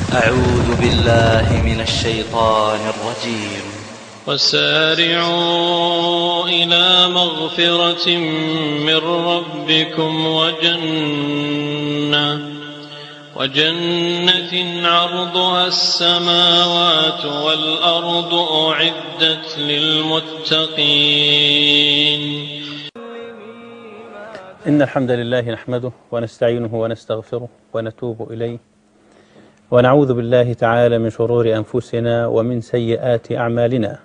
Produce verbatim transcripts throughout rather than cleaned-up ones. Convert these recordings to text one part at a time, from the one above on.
أعوذ بالله من الشيطان الرجيم. وسارعوا إلى مغفرة من ربكم وجنة وجنة عرضها السماوات والأرض أعدت للمتقين. إن الحمد لله نحمده ونستعينه ونستغفره ونتوب إليه ونعوذ بالله تعالى من شرور أنفسنا ومن سيئات أعمالنا.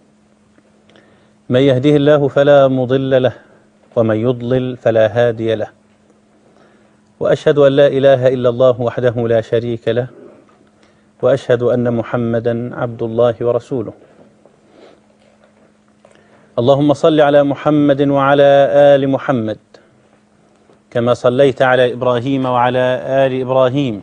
من يهده الله فلا مضل له ومن يضلل فلا هادي له، وأشهد أن لا إله إلا الله وحده لا شريك له، وأشهد أن محمدا عبد الله ورسوله. اللهم صل على محمد وعلى آل محمد كما صليت على إبراهيم وعلى آل إبراهيم،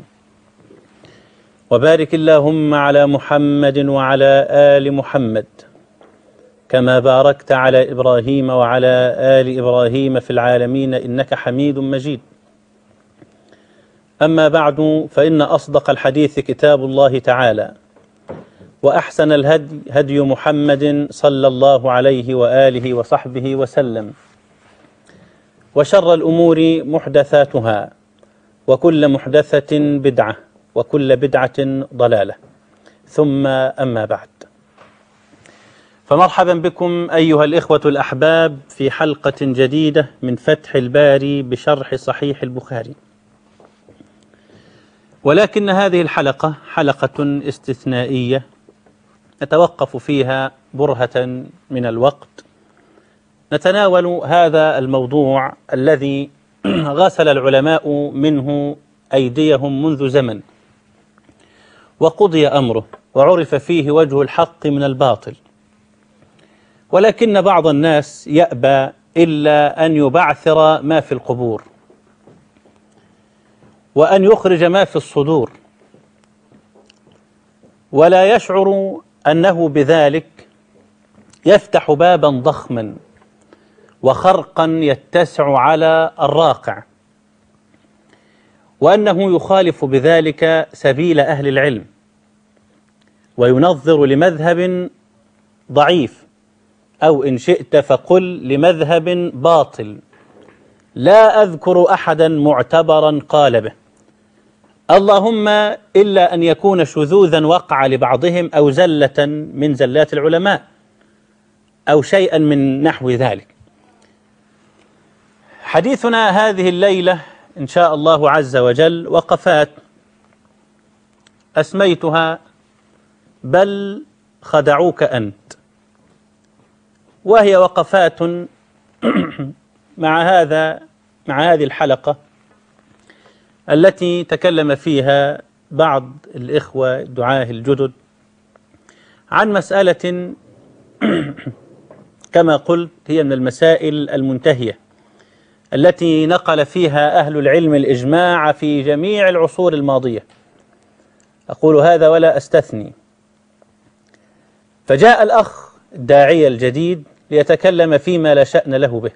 وبارك اللهم على محمد وعلى آل محمد كما باركت على إبراهيم وعلى آل إبراهيم في العالمين إنك حميد مجيد. أما بعد، فإن أصدق الحديث كتاب الله تعالى، وأحسن الهدي هدي محمد صلى الله عليه وآله وصحبه وسلم، وشر الأمور محدثاتها، وكل محدثة بدعة، وكل بدعة ضلالة، ثم أما بعد. فمرحبا بكم أيها الإخوة الأحباب في حلقة جديدة من فتح الباري بشرح صحيح البخاري. ولكن هذه الحلقة حلقة استثنائية نتوقف فيها برهة من الوقت، نتناول هذا الموضوع الذي غسل العلماء منه أيديهم منذ زمن، وقضي أمره، وعرف فيه وجه الحق من الباطل، ولكن بعض الناس يأبى إلا أن يبعثر ما في القبور، وأن يخرج ما في الصدور، ولا يشعر أنه بذلك يفتح بابا ضخما وخرقا يتسع على الراقع، وأنه يخالف بذلك سبيل أهل العلم، وينظر لمذهب ضعيف، أو إن شئت فقل لمذهب باطل لا أذكر أحدا معتبرا قال به، اللهم إلا أن يكون شذوذا وقع لبعضهم أو زلة من زلات العلماء أو شيئا من نحو ذلك. حديثنا هذه الليلة إن شاء الله عز وجل وقفات أسميتها بل خدعوك أنت، وهي وقفات مع هذا مع هذه الحلقة التي تكلم فيها بعض الإخوة الدعاة الجدد عن مسألة كما قلت هي من المسائل المنتهية التي نقل فيها أهل العلم الإجماع في جميع العصور الماضية. أقول هذا ولا أستثني. فجاء الأخ الداعية الجديد ليتكلم فيما لا شأن له به،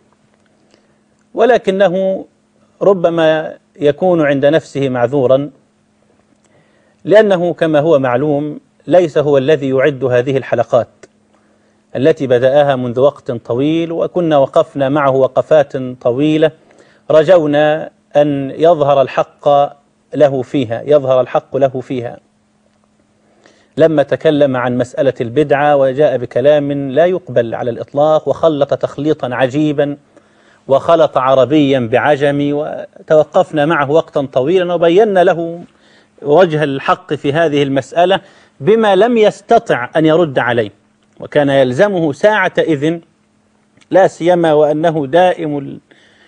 ولكنه ربما يكون عند نفسه معذورا، لأنه كما هو معلوم ليس هو الذي يعد هذه الحلقات التي بدأها منذ وقت طويل، وكنا وقفنا معه وقفات طويلة رجونا أن يظهر الحق له فيها يظهر الحق له فيها لما تكلم عن مسألة البدعة وجاء بكلام لا يقبل على الإطلاق، وخلط تخليطا عجيبا، وخلط عربيا بعجمي، وتوقفنا معه وقتا طويلا وبينا له وجه الحق في هذه المسألة بما لم يستطع أن يرد عليه، وكان يلزمه ساعة إذن، لا سيما وأنه دائم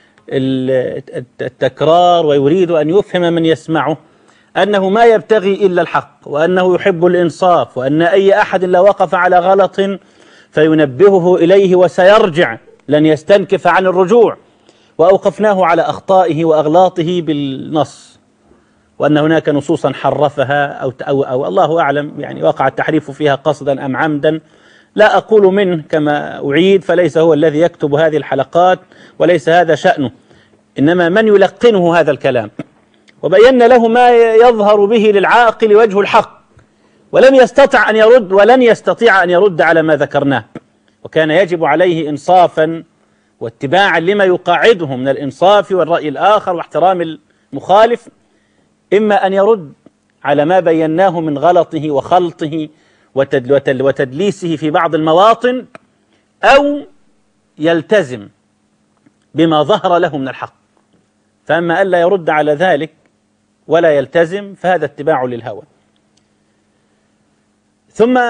التكرار ويريد أن يفهم من يسمعه أنه ما يبتغي إلا الحق، وأنه يحب الإنصاف، وأن أي أحد لو وقف على غلط فينبهه إليه وسيرجع، لن يستنكف عن الرجوع. وأوقفناه على أخطائه وأغلاطه بالنص، وأن هناك نصوصا حرفها أو, أو, أو الله أعلم يعني وقع التحريف فيها قصدا أم عمدا، لا أقول منه كما أعيد، فليس هو الذي يكتب هذه الحلقات وليس هذا شأنه، إنما من يلقنه هذا الكلام وبينا له ما يظهر به للعاقل وجه الحق، ولم يستطع أن يرد ولن يستطيع أن يرد على ما ذكرناه، وكان يجب عليه إنصافا واتباعا لما يقاعده من الإنصاف والرأي الآخر واحترام المخالف، إما أن يرد على ما بيناه من غلطه وخلطه وتدليسه في بعض المواطن، أو يلتزم بما ظهر له من الحق. فأما ألا يرد على ذلك ولا يلتزم فهذا اتباع للهوى. ثم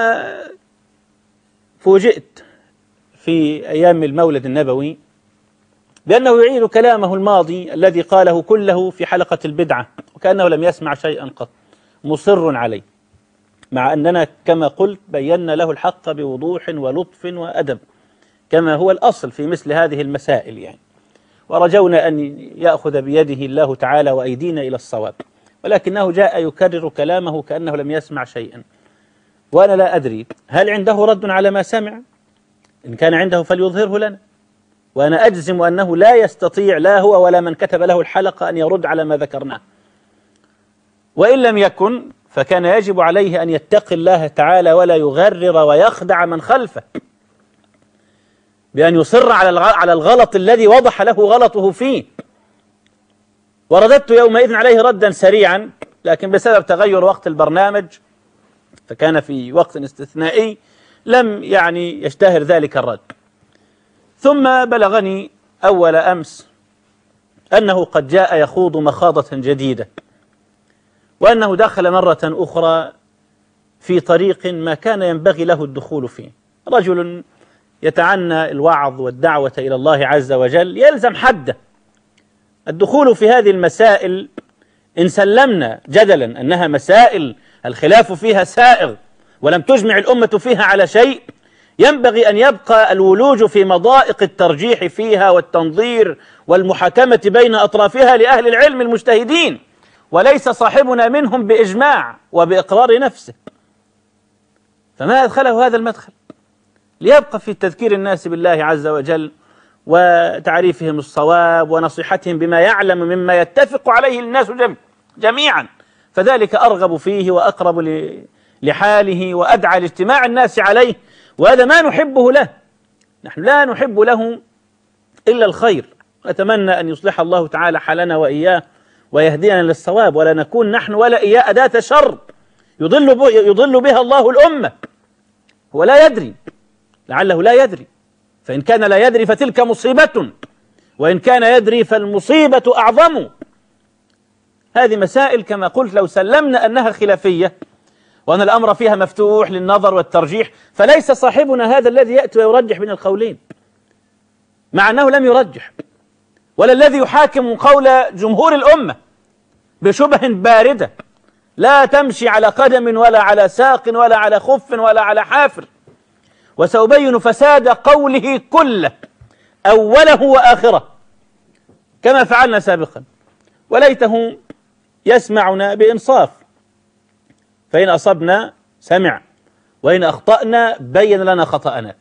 فوجئت في أيام المولد النبوي بأنه يعيد كلامه الماضي الذي قاله كله في حلقة البدعة، وكأنه لم يسمع شيئا قط، مصر عليه، مع أننا كما قلت بينا له الحق بوضوح ولطف وأدب كما هو الأصل في مثل هذه المسائل يعني، ورجونا أن يأخذ بيده الله تعالى وأيدينا إلى الصواب، ولكنه جاء يكرر كلامه كأنه لم يسمع شيئا. وأنا لا أدري هل عنده رد على ما سمع؟ إن كان عنده فليظهره لنا، وأنا أجزم أنه لا يستطيع لا هو ولا من كتب له الحلقة أن يرد على ما ذكرناه. وإن لم يكن فكان يجب عليه أن يتقي الله تعالى ولا يغرر ويخدع من خلفه بأن يصر على الغلط الذي وضح له غلطه فيه. ورددت يومئذ عليه ردا سريعا، لكن بسبب تغير وقت البرنامج فكان في وقت استثنائي لم يعني يشتهر ذلك الرد. ثم بلغني أول أمس أنه قد جاء يخوض مخاضة جديدة، وأنه دخل مرة أخرى في طريق ما كان ينبغي له الدخول فيه. رجل يتعنى الوعظ والدعوة إلى الله عز وجل يلزم حده. الدخول في هذه المسائل إن سلمنا جدلا أنها مسائل الخلاف فيها سائغ ولم تجمع الأمة فيها على شيء، ينبغي أن يبقى الولوج في مضائق الترجيح فيها والتنظير والمحاكمة بين أطرافها لأهل العلم المجتهدين، وليس صاحبنا منهم بإجماع وبإقرار نفسه. فما أدخله هذا المدخل؟ ليبقى في تذكير الناس بالله عز وجل وتعريفهم الصواب ونصيحتهم بما يعلم مما يتفق عليه الناس جميعا، فذلك أرغب فيه وأقرب لحاله وأدعى لاجتماع الناس عليه، وهذا ما نحبه له. نحن لا نحب له إلا الخير، أتمنى أن يصلح الله تعالى حالنا وإياه ويهدينا للصواب، ولا نكون نحن ولا إياه أداة شر يضل, يضل بها الله الأمة. هو لا يدري، لعله لا يدري، فإن كان لا يدري فتلك مصيبة، وإن كان يدري فالمصيبة أعظم. هذه مسائل كما قلت لو سلمنا أنها خلافية وأن الأمر فيها مفتوح للنظر والترجيح، فليس صاحبنا هذا الذي يأتي ويرجح بين القولين، مع أنه لم يرجح، ولا الذي يحاكم قول جمهور الأمة بشبه باردة لا تمشي على قدم ولا على ساق ولا على خف ولا على حافر. وسأبين فساد قوله كله أوله وآخره كما فعلنا سابقا، وليته يسمعنا بإنصاف، فإن أصبنا سمع وإن أخطأنا بين لنا خطأنا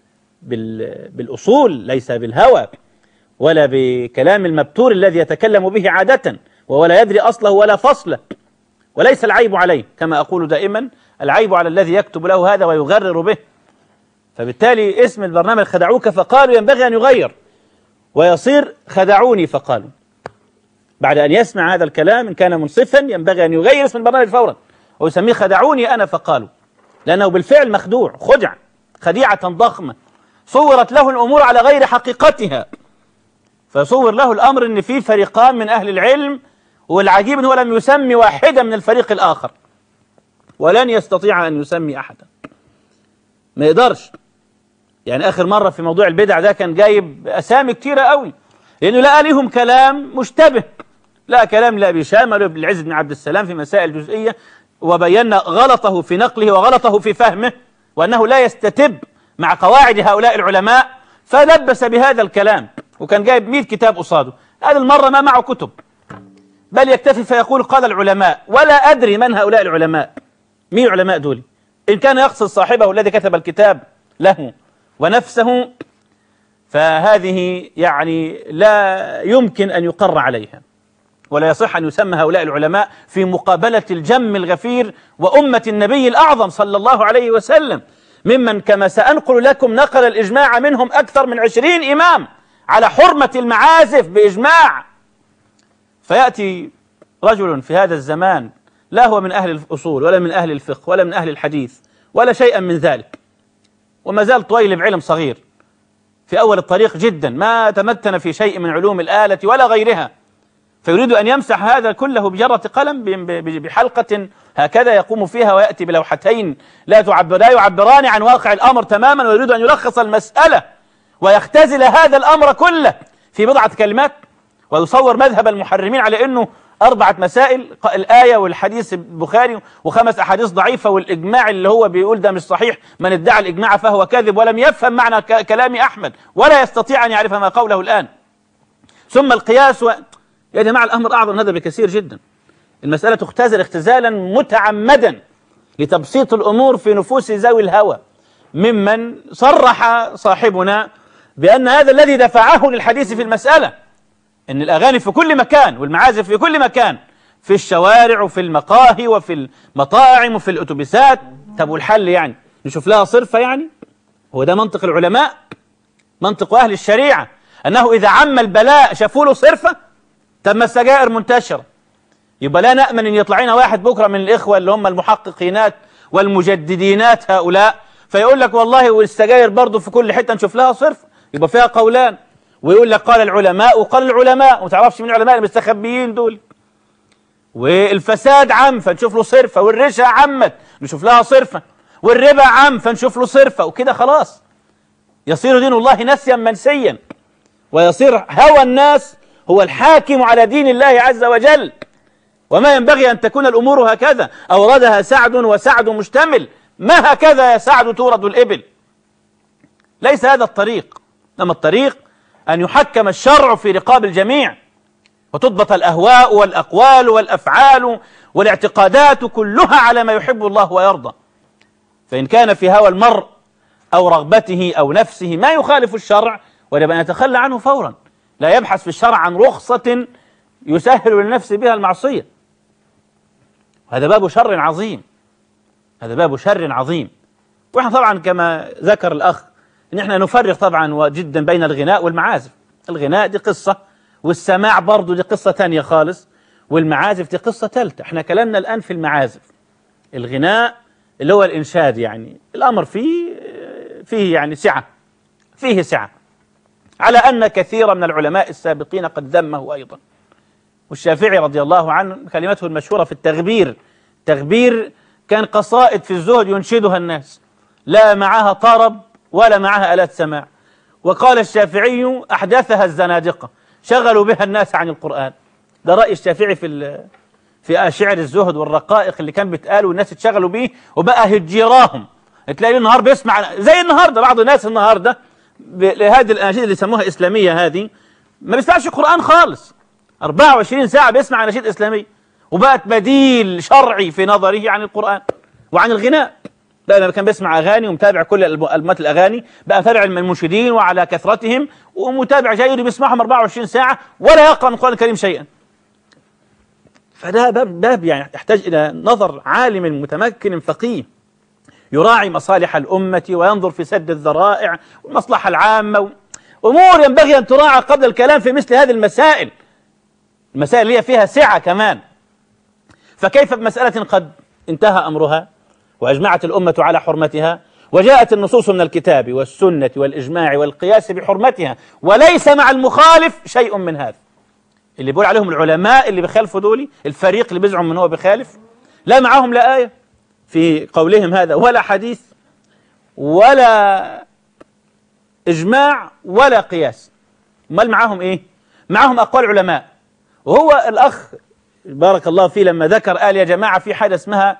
بالأصول، ليس بالهوى ولا بكلام المبتور الذي يتكلم به عادة وهو لا يدري أصله ولا فصله. وليس العيب عليه، كما أقول دائما العيب على الذي يكتب له هذا ويغرر به. فبالتالي اسم البرنامج خدعوك فقالوا ينبغي أن يغير ويصير خدعوني فقالوا. بعد أن يسمع هذا الكلام إن كان منصفا ينبغي أن يغير اسم البرنامج فورا ويسميه خدعوني أنا فقالوا، لأنه بالفعل مخدوع، خدع خديعة ضخمة، صورت له الأمور على غير حقيقتها، فصور له الأمر أن في فريقان من أهل العلم، والعجيب أنه لم يسمي واحدا من الفريق الآخر، ولن يستطيع أن يسمي أحدا، ما يقدرش. يعني آخر مرة في موضوع البدع ده كان جايب أسامي كتيرة قوي، لأنه لقى لهم كلام مشتبه، لا كلام لأبي شامة ولا بالعز بن عبد السلام في مسائل جزئية، وبينا غلطه في نقله وغلطه في فهمه، وأنه لا يستتب مع قواعد هؤلاء العلماء، فلبس بهذا الكلام، وكان جايب مئة كتاب قصاده. هذه المرة ما معه كتب، بل يكتفي فيقول قال العلماء، ولا أدري من هؤلاء العلماء، مين العلماء دول؟ إن كان يقصد صاحبه الذي كتب الكتاب له ونفسه فهذه يعني لا يمكن أن يقر عليها، ولا يصح أن يسمى هؤلاء العلماء في مقابلة الجم الغفير وأمة النبي الأعظم صلى الله عليه وسلم، ممن كما سأنقل لكم نقل الإجماع منهم أكثر من عشرين إمام على حرمة المعازف بإجماع. فيأتي رجل في هذا الزمان لا هو من أهل الأصول ولا من أهل الفقه ولا من أهل الحديث ولا شيئا من ذلك، وما زال طويل بعلم صغير في أول الطريق جدا، ما تمتن في شيء من علوم الآلة ولا غيرها، فيريد أن يمسح هذا كله بجرة قلم بحلقة هكذا يقوم فيها ويأتي بلوحتين لا تعبر لا يعبران عن واقع الأمر تماما، ويريد أن يلخص المسألة ويختزل هذا الأمر كله في بضعة كلمات، ويصور مذهب المحرمين على أنه أربعة مسائل: الآية والحديث البخاري وخمس أحاديث ضعيفة والإجماع اللي هو بيقول ده مش صحيح، من ادعى الإجماع فهو كاذب، ولم يفهم معنى كلام أحمد ولا يستطيع أن يعرف ما قوله الآن. ثم القياس و... يا جماعة الأمر أعظم من هذا بكثير جدا. المسألة تختزل اختزالا متعمدا لتبسيط الأمور في نفوس ذوي الهوى، ممن صرح صاحبنا بأن هذا الذي دفعه للحديث في المسألة إن الأغاني في كل مكان والمعازف في كل مكان، في الشوارع وفي المقاهي وفي المطاعم وفي الأتوبيسات. طب والحل يعني نشوف لها صرفة؟ يعني هو ده منطق العلماء؟ منطق أهل الشريعة أنه إذا عم البلاء شافوا له صرفة؟ طب ما السجائر منتشرة، يبقى لا نأمن أن يطلع لنا واحد بكرة من الإخوة اللي هم المحققينات والمجددينات هؤلاء فيقول لك والله والسجائر برضه في كل حتة نشوف لها صرفة، يبقى فيها قولان، ويقول لك قال العلماء وقال العلماء، وما تعرفش مين العلماء المستخبيين دول. والفساد عم فنشوف له صرفة، والرشا عمت نشوف لها صرفة، والربا عم فنشوف له صرفة، وكده خلاص يصير دين الله نسيا منسيا، ويصير هوى الناس هو الحاكم على دين الله عز وجل. وما ينبغي أن تكون الأمور هكذا. أوردها سعد وسعد مشتمل، ما هكذا يا سعد تورد الإبل. ليس هذا الطريق، إنما الطريق أن يحكم الشرع في رقاب الجميع، وتضبط الأهواء والأقوال والأفعال والاعتقادات كلها على ما يحب الله ويرضى. فإن كان في هوى المرء أو رغبته أو نفسه ما يخالف الشرع وجب أن يتخلى عنه فورا، لا يبحث في الشرع عن رخصة يسهل للنفس بها المعصية. هذا باب شر عظيم، هذا باب شر عظيم. وإحنا طبعا كما ذكر الأخ إن إحنا نفرق طبعا جدا بين الغناء والمعازف. الغناء دي قصة، والسماع برضو دي قصة تانية خالص، والمعازف دي قصة ثالثة. إحنا كلامنا الآن في المعازف. الغناء اللي هو الإنشاد، يعني الأمر فيه فيه يعني سعة، فيه سعة، على أن كثيرا من العلماء السابقين قد ذمه أيضا. والشافعي رضي الله عنه كلمته المشهورة في التغبير، تغبير كان قصائد في الزهد ينشدها الناس، لا معها طرب ولا معها آلات سماع. وقال الشافعي أحدثها الزنادقة، شغلوا بها الناس عن القرآن. ده رأي الشافعي في في شعر الزهد والرقائق اللي كان بيتقال والناس اتشغلوا بيه، وبقى هجيراهم. تلاقي النهار بيسمع زي النهارده، بعض الناس النهارده لهذه الأناشيد اللي يسموها إسلامية هذه ما بيسمعش قرآن خالص، أربعة وعشرين ساعة بيسمع أناشيد إسلامية، وبقت بديل شرعي في نظره عن القرآن وعن الغناء. بقى لما كان بيسمع أغاني ومتابع كل ألبومات الأغاني، بقى متابع المنشدين وعلى كثرتهم، ومتابع جيد بيسمعهم أربعة وعشرين ساعة ولا يقرأ من القرآن الكريم شيئا. فده باب باب يعني يحتاج إلى نظر عالم متمكن فقيه يراعي مصالح الأمة وينظر في سد الذرائع والمصلحة العامة، أمور ينبغي أن تراعى قبل الكلام في مثل هذه المسائل، المسائل اللي هي فيها سعة كمان. فكيف بمسألة قد انتهى أمرها وأجمعت الأمة على حرمتها، وجاءت النصوص من الكتاب والسنة والإجماع والقياس بحرمتها، وليس مع المخالف شيء من هذا. اللي بيقول عليهم العلماء اللي بيخالفوا دولي، الفريق اللي بيزعم من هو بيخالف، لا معهم لا آية في قولهم هذا ولا حديث ولا إجماع ولا قياس. امال معهم إيه؟ معهم أقوال علماء. وهو الأخ بارك الله فيه لما ذكر قال يا جماعة في حاجة اسمها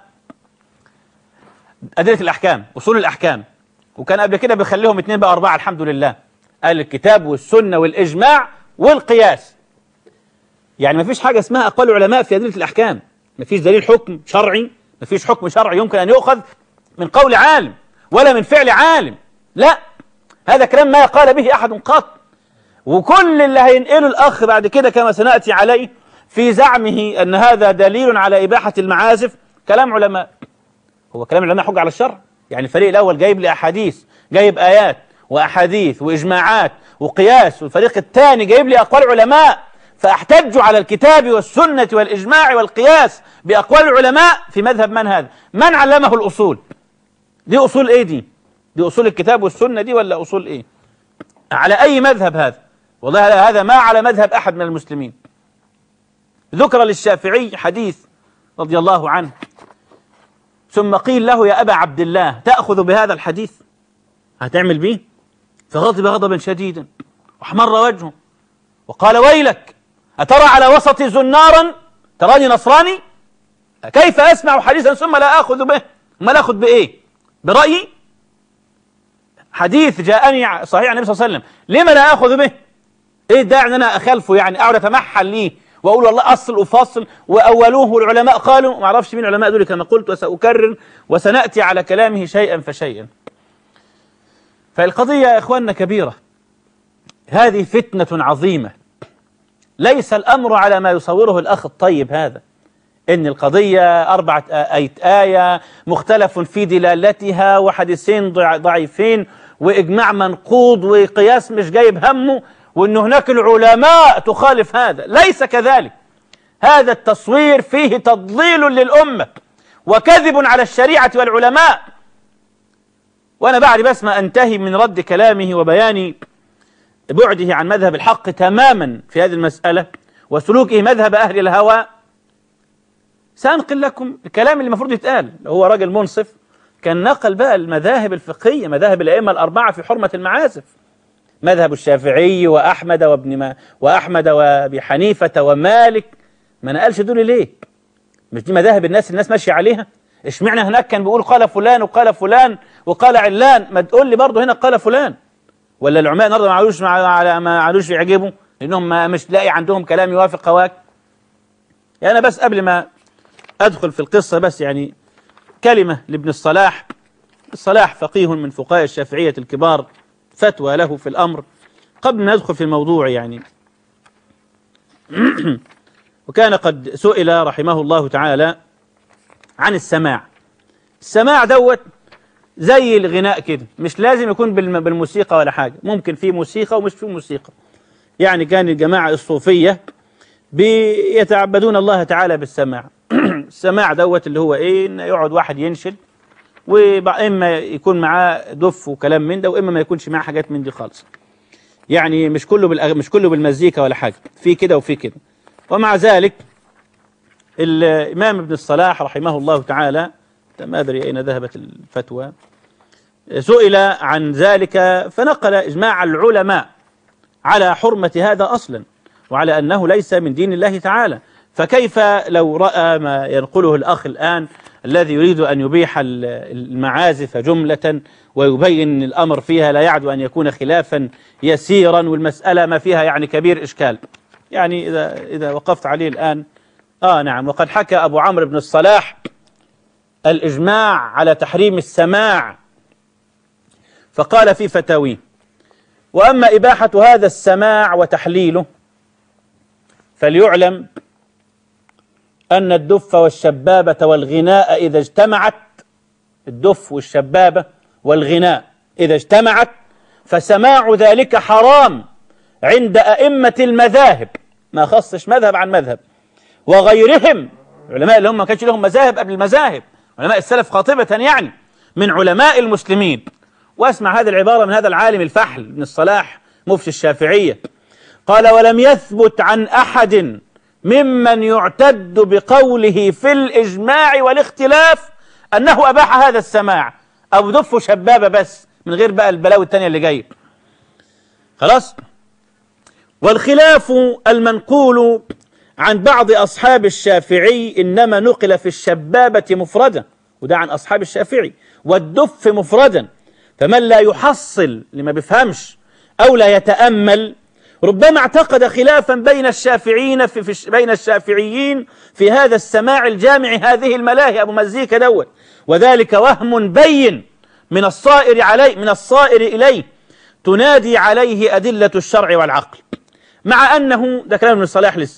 أدلة الأحكام، أصول الأحكام، وكان قبل كده بيخليهم اثنين بقى أربعة الحمد لله، قال الكتاب والسنة والإجماع والقياس. يعني ما فيش حاجة اسمها أقوال علماء في أدلة الأحكام، ما فيش دليل حكم شرعي، ما فيش حكم شرعي يمكن أن يؤخذ من قول عالم ولا من فعل عالم، لا، هذا كلام ما قال به أحد قط. وكل اللي هينقله الأخ بعد كده كما سنأتي عليه في زعمه أن هذا دليل على إباحة المعازف كلام علماء. هو كلام العلماء حجة على الشرع؟ يعني الفريق الأول جايب لي أحاديث، جايب آيات وأحاديث وإجماعات وقياس، والفريق الثاني جايب لي أقوال علماء، فأحتج على الكتاب والسنة والإجماع والقياس بأقوال العلماء في مذهب من هذا؟ من علمه الأصول؟ دي أصول إيه دي؟ دي أصول الكتاب والسنة دي ولا أصول إيه؟ على أي مذهب هذا؟ والله هذا ما على مذهب أحد من المسلمين. ذكر للشافعي حديث رضي الله عنه، ثم قيل له يا أبا عبد الله تأخذ بهذا الحديث؟ هتعمل به؟ فغضب غضبا شديدا واحمر وجهه وقال ويلك أترى على وسطي زنارا تراني نصراني؟ كيف أسمع حديثا ثم لا أخذ به؟ ما لا أخذ بإيه؟ برأيي؟ حديث جاءني صحيح عن النبي صلى الله عليه وسلم، لما لا أخذ به؟ إيه الداعي أن أنا أخالفه يعني أقعد أتمحل ليه وأقول والله أصل وفاصل وأولوه العلماء قالوا، ما أعرفش مين العلماء دول كما قلت وسأكرر وسنأتي على كلامه شيئا فشيئا. فالقضية يا إخواننا كبيرة، هذه فتنة عظيمة، ليس الأمر على ما يصوره الأخ الطيب هذا، إن القضية أربعة آية مختلف في دلالتها وحديثين ضعيفين وإجماع منقوض وقياس مش جايب همه، وأن هناك العلماء تخالف هذا. ليس كذلك، هذا التصوير فيه تضليل للأمة وكذب على الشريعة والعلماء. وأنا بعد بس ما أنتهي من رد كلامه وبيان بعده عن مذهب الحق تماما في هذه المسألة وسلوكه مذهب أهل الهوى، سأنقل لكم الكلام اللي المفروض يتقال. هو راجل منصف كان نقل بقى المذاهب الفقهية، مذاهب الأئمة الأربعة في حرمة المعازف، مذهب الشافعي وأحمد وابن ما وأحمد وأبي حنيفة ومالك. ما نقلش دول ليه؟ مش دي مذاهب الناس الناس ماشية عليها؟ اشمعنى هناك كان بيقول قال فلان وقال فلان وقال علان؟ ما تقول لي برضه هنا قال فلان. ولا العلماء النهارده ما عادوش ما عادوش يعجبوا لأنهم ما مش لاقي عندهم كلام يوافق هواك؟ يعني أنا بس قبل ما أدخل في القصة بس يعني كلمة لابن الصلاح. الصلاح فقيه من فقهاء الشافعية الكبار، فتوى له في الأمر قبل ما ندخل في الموضوع يعني. وكان قد سئل رحمه الله تعالى عن السماع. السماع دوت زي الغناء كده، مش لازم يكون بالموسيقى ولا حاجة، ممكن في موسيقى ومش في موسيقى. يعني كان الجماعة الصوفية بيتعبدون الله تعالى بالسماع. السماع دوت اللي هو ايه؟ ان يقعد واحد ينشد وإما يكون معاه دف وكلام من ده، وإما ما يكونش معاه حاجات من دي خالص. يعني مش كله بالأغ... مش كله بالمزيكا ولا حاجة، في كده وفي كده. ومع ذلك الإمام ابن الصلاح رحمه الله تعالى، ما أدري أين ذهبت الفتوى، سئل عن ذلك فنقل إجماع العلماء على حرمة هذا أصلا وعلى أنه ليس من دين الله تعالى. فكيف لو رأى ما ينقله الأخ الآن الذي يريد أن يبيح المعازف جملة ويبين الأمر فيها لا يعد أن يكون خلافا يسيرا والمسألة ما فيها يعني كبير إشكال. يعني إذا, إذا وقفت عليه الآن آه نعم. وقد حكى أبو عمرو بن الصلاح الإجماع على تحريم السماع، فقال في فتاويه: وأما إباحة هذا السماع وتحليله فليعلم أن الدف والشبابة والغناء إذا اجتمعت، الدف والشبابة والغناء إذا اجتمعت فسماع ذلك حرام عند أئمة المذاهب، ما خصش مذهب عن مذهب، وغيرهم العلماء اللي هم ما كانش لهم مذاهب قبل المذاهب، علماء السلف قاطبة يعني من علماء المسلمين. واسمع هذه العبارة من هذا العالم الفحل ابن الصلاح مفتي الشافعية، قال: ولم يثبت عن أحد ممن يعتد بقوله في الإجماع والاختلاف أنه أباح هذا السماع، أو دف شبابة بس من غير بقى البلاوي التانية اللي جاية. خلاص. والخلاف المنقول عن بعض أصحاب الشافعي إنما نقل في الشبابة مفردا، وده عن أصحاب الشافعي، والدف مفردا. فمن لا يحصل لما بيفهمش أو لا يتأمل ربما اعتقد خلافا بين الشافعيين في, في بين الشافعيين في هذا السماع الجامع هذه الملاهي أبو مزيكا دوت، وذلك وهم بين من الصائر عليه من الصائر إليه تنادي عليه أدلة الشرع والعقل. مع أنه ده كلام ابن الصلاح لسه،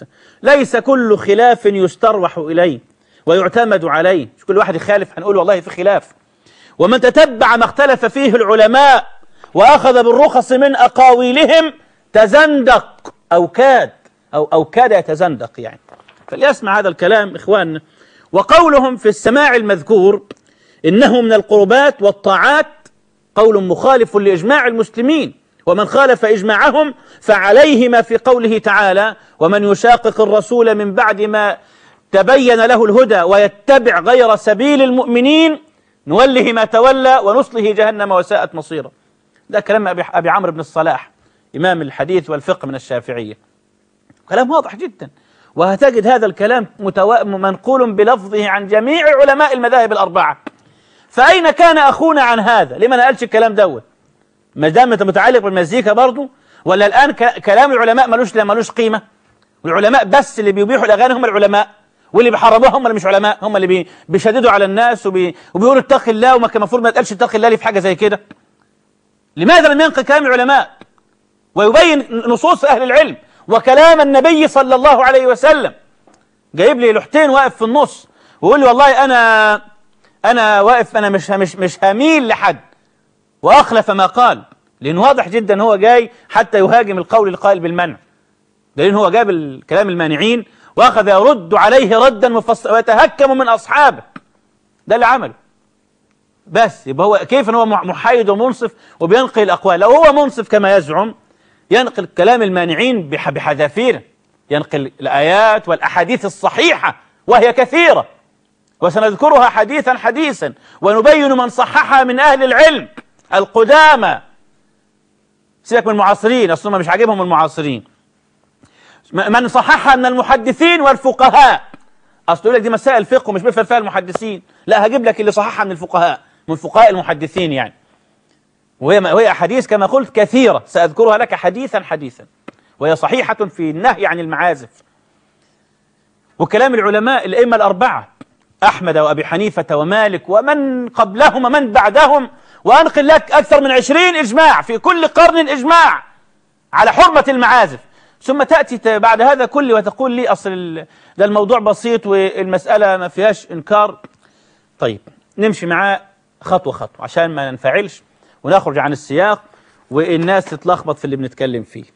ليس كل خلاف يستروح إليه ويعتمد عليه، مش كل واحد يخالف هنقول والله في خلاف. ومن تتبع ما اختلف فيه العلماء وأخذ بالرخص من أقاويلهم تزندق أو كاد أو, أو كاد يتزندق يعني. فليسمع هذا الكلام إخواننا. وقولهم في السماع المذكور إنه من القربات والطاعات قول مخالف لإجماع المسلمين، ومن خالف إجماعهم فعليه ما في قوله تعالى: ومن يشاقق الرسول من بعد ما تبين له الهدى ويتبع غير سبيل المؤمنين نوله ما تولى ونصله جهنم وساءت مصيرا. ده كلام أبي, أبي عمرو بن الصلاح إمام الحديث والفقه من الشافعية، كلام واضح جدا. وهتجد هذا الكلام متو... منقول بلفظه عن جميع علماء المذاهب الأربعة. فأين كان أخونا عن هذا؟ ليه ما نقلش الكلام دوت؟ ما دام متعلق بالمزيكا برضه، ولا الآن ك... كلام العلماء ملوش ملوش قيمة؟ والعلماء بس اللي بيبيحوا الأغاني هم العلماء، واللي بيحرموها هم اللي مش علماء، هم اللي بي... بيشددوا على الناس وبي... وبيقولوا اتق الله، وما كان المفروض ما يتقالش اتق الله ليه في حاجة زي كده؟ لماذا لم ينقل كلام العلماء ويبين نصوص أهل العلم وكلام النبي صلى الله عليه وسلم؟ جايب لي لوحتين واقف في النص ويقول لي والله أنا أنا واقف، أنا مش مش مش هميل لحد، وأخلف ما قال، لأن واضح جدا هو جاي حتى يهاجم القول القائل بالمنع، لأن هو جاب الكلام المانعين وأخذ يرد عليه ردا ويتهكم من أصحابه. ده اللي عمله. بس يبقى هو كيف هو محايد ومنصف وبينقل الأقوال؟ لو هو منصف كما يزعم ينقل كلام المانعين بحذافيره، ينقل الآيات والأحاديث الصحيحة وهي كثيرة، وسنذكرها حديثا حديثا ونبين من صححها من أهل العلم القدامى. سيبك من المعاصرين، أصلا مش عاجبهم المعاصرين. من صححها من المحدثين والفقهاء، أصل يقول لك دي مسائل فقه ومش بيفهم فيها المحدثين، لا هجيب لك اللي صححها من الفقهاء، من فقهاء المحدثين يعني. وهي وهي أحاديث كما قلت كثيرة سأذكرها لك حديثا حديثا، وهي صحيحة في النهي عن المعازف. وكلام العلماء الأئمة الأربعة أحمد وأبي حنيفة ومالك ومن قبلهم ومن بعدهم، وأنقل لك أكثر من عشرين إجماع في كل قرن إجماع على حرمة المعازف. ثم تأتي بعد هذا كله وتقول لي أصل ده الموضوع بسيط والمسألة ما فيهاش إنكار. طيب نمشي معاه خطوة خطوة عشان ما ننفعلش ونخرج عن السياق والناس تتلخبط في اللي بنتكلم فيه.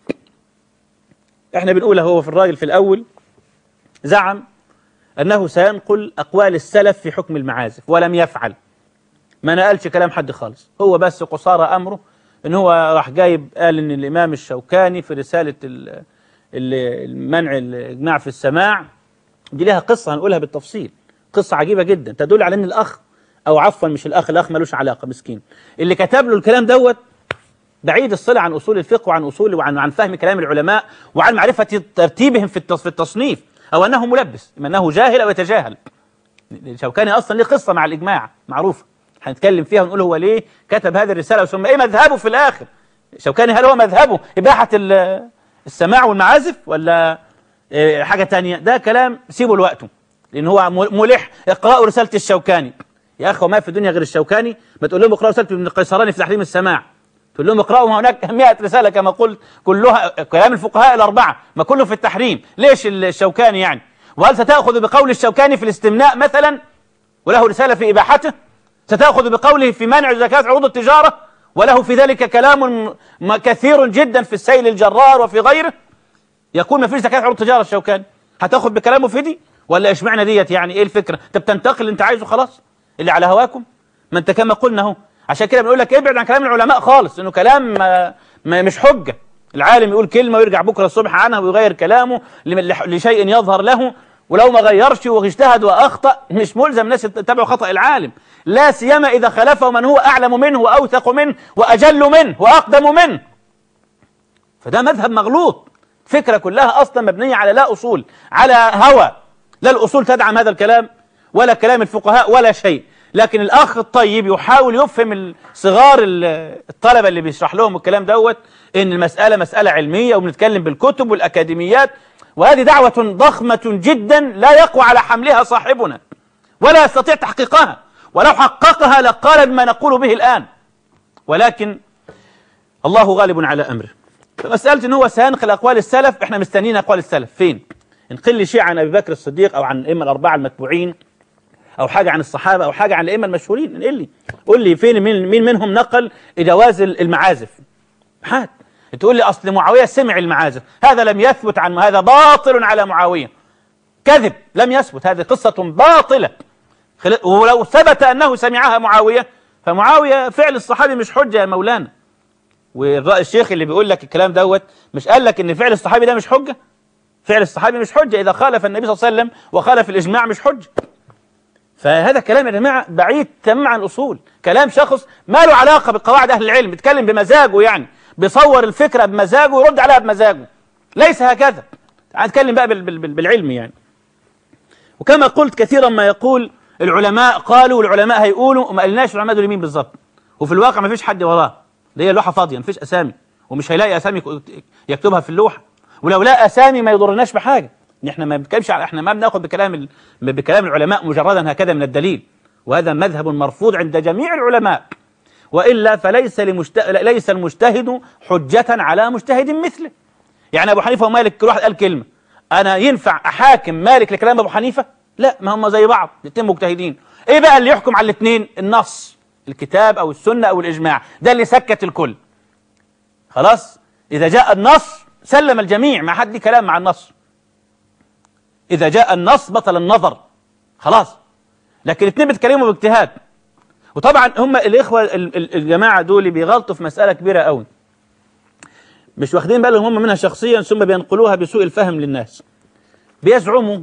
احنا بنقوله هو في الراجل في الأول زعم أنه سينقل أقوال السلف في حكم المعازف ولم يفعل، ما نقلش كلام حد خالص، هو بس قصارى أمره إن هو راح جايب قال إن الإمام الشوكاني في رسالة المنع الإجماع في السماع دي لها قصة هنقولها بالتفصيل، قصة عجيبة جدا تدل على إن الأخ أو عفوا مش الأخ الأخ ملوش علاقة مسكين اللي كتب له الكلام دوت بعيد الصلة عن أصول الفقه وعن أصول وعن عن فهم كلام العلماء وعن معرفة ترتيبهم في التصنيف، أو أنه ملبس، إما أنه جاهل أو يتجاهل. الشوكاني أصلا ليه قصة مع الإجماع معروفة هنتكلم فيها ونقول هو ليه كتب هذه الرسالة ثم إيه مذهبه في الآخر. الشوكاني هل هو مذهبه إباحة السماع والمعازف ولا حاجة تانية؟ ده كلام سيبه لوقته لأن هو ملح. اقرأوا رسالة الشوكاني يا أخي، وما في الدنيا غير الشوكاني، ما تقول لهم اقرأوا رسالة ابن القيصراني في تحريم السماع، تقول لهم اقرأوا هناك مئة رسالة كما قلت كلها كلام الفقهاء الأربعة ما كله في التحريم. ليش الشوكاني يعني؟ وهل ستأخذ بقول الشوكاني في الاستمناء مثلا وله رسالة في إباحته؟ ستأخذ بقوله في منع زكاة عروض التجارة وله في ذلك كلام كثير جدا في السيل الجرار وفي غيره يقول ما فيش زكاة عروض التجارة؟ الشوكاني هتاخذ بكلامه في دي ولا اشمعنى ديت؟ يعني ايه الفكرة؟ انت بتنتقل اللي انت عايزه خلاص اللي على هواكم، ما انت كما قلنا اهو. عشان كده بنقول لك ابعد عن كلام العلماء خالص، انه كلام ما ما مش حجة. العالم يقول كلمة ويرجع بكرة الصبح عنها ويغير كلامه لشيء يظهر له، ولو ما غيرش واجتهد وأخطأ مش ملزم الناس يتبعوا خطأ العالم، لا سيما إذا خالفه من هو أعلم منه وأوثق منه وأجل منه وأقدم منه. فده مذهب مغلوط، فكرة كلها أصلا مبنية على لا أصول، على هوى، لا الأصول تدعم هذا الكلام ولا كلام الفقهاء ولا شيء. لكن الأخ الطيب يحاول يفهم صغار الطلبة اللي بيشرح لهم الكلام دوت إن المسألة مسألة علمية وبنتكلم بالكتب والأكاديميات، وهذه دعوة ضخمة جدا لا يقوى على حملها صاحبنا ولا يستطيع تحقيقها، ولو حققها لقال بما نقول به الآن، ولكن الله غالب على أمره. فمسألة إن هو سينقل أقوال السلف، إحنا مستنيين أقوال السلف فين؟ انقل لي شيء عن ابي بكر الصديق او عن الائمه الاربعه المتبوعين او حاجه عن الصحابه او حاجه عن الائمه المشهورين، انقل لي قول لي فين مين, مين منهم نقل جواز المعازف. حاد تقول لي اصل معاويه سمع المعازف، هذا لم يثبت عن، هذا باطل على معاويه، كذب، لم يثبت، هذه قصه باطله. ولو ثبت انه سمعها معاويه فمعاويه فعل الصحابي مش حجه يا مولانا. والرأي الشيخ اللي بيقول لك الكلام دوت مش قال لك ان فعل الصحابي ده مش حجه؟ فعل الصحابي مش حجه، اذا خالف النبي صلى الله عليه وسلم وخالف الاجماع مش حجه. فهذا كلام يا جماعه بعيد تماما عن الاصول، كلام شخص ما له علاقه بقواعد اهل العلم، بيتكلم بمزاجه، يعني بيصور الفكره بمزاجه ويرد عليها بمزاجه، ليس هكذا. هنتكلم بقى بالعلم يعني. وكما قلت كثيرا ما يقول العلماء قالوا والعلماء هيقولوا، وما قالناش العلماء دول مين بالظبط، وفي الواقع ما فيش حد وراه، ده هي لوحه فاضيه ما فيش اسامي، ومش هيلاقي اسامي يكتبها في اللوحه، ولو لقى اسامي ما يضرناش بحاجه. احنا ما بنتكلمش، احنا ما بناخد بكلام ال... بكلام العلماء مجردا هكذا من الدليل، وهذا مذهب مرفوض عند جميع العلماء. والا فليس لمجت... ليس المجتهد حجه على مجتهد مثله. يعني ابو حنيفه ومالك كل واحد قال كلمه، انا ينفع احاكم مالك لكلام ابو حنيفه؟ لا، ما هم زي بعض، الاثنين مجتهدين. ايه بقى اللي يحكم على الاثنين؟ النص، الكتاب او السنه او الاجماع، ده اللي سكت الكل. خلاص، اذا جاء النص سلم الجميع، ما حد ليه كلام مع النص. اذا جاء النص بطل النظر، خلاص. لكن الاثنين بيتكلموا باجتهاد. وطبعا هم الاخوه الجماعه دول بيغلطوا في مساله كبيره قوي، مش واخدين بالهم هم منها شخصيا، ثم بينقلوها بسوء الفهم للناس. بيزعموا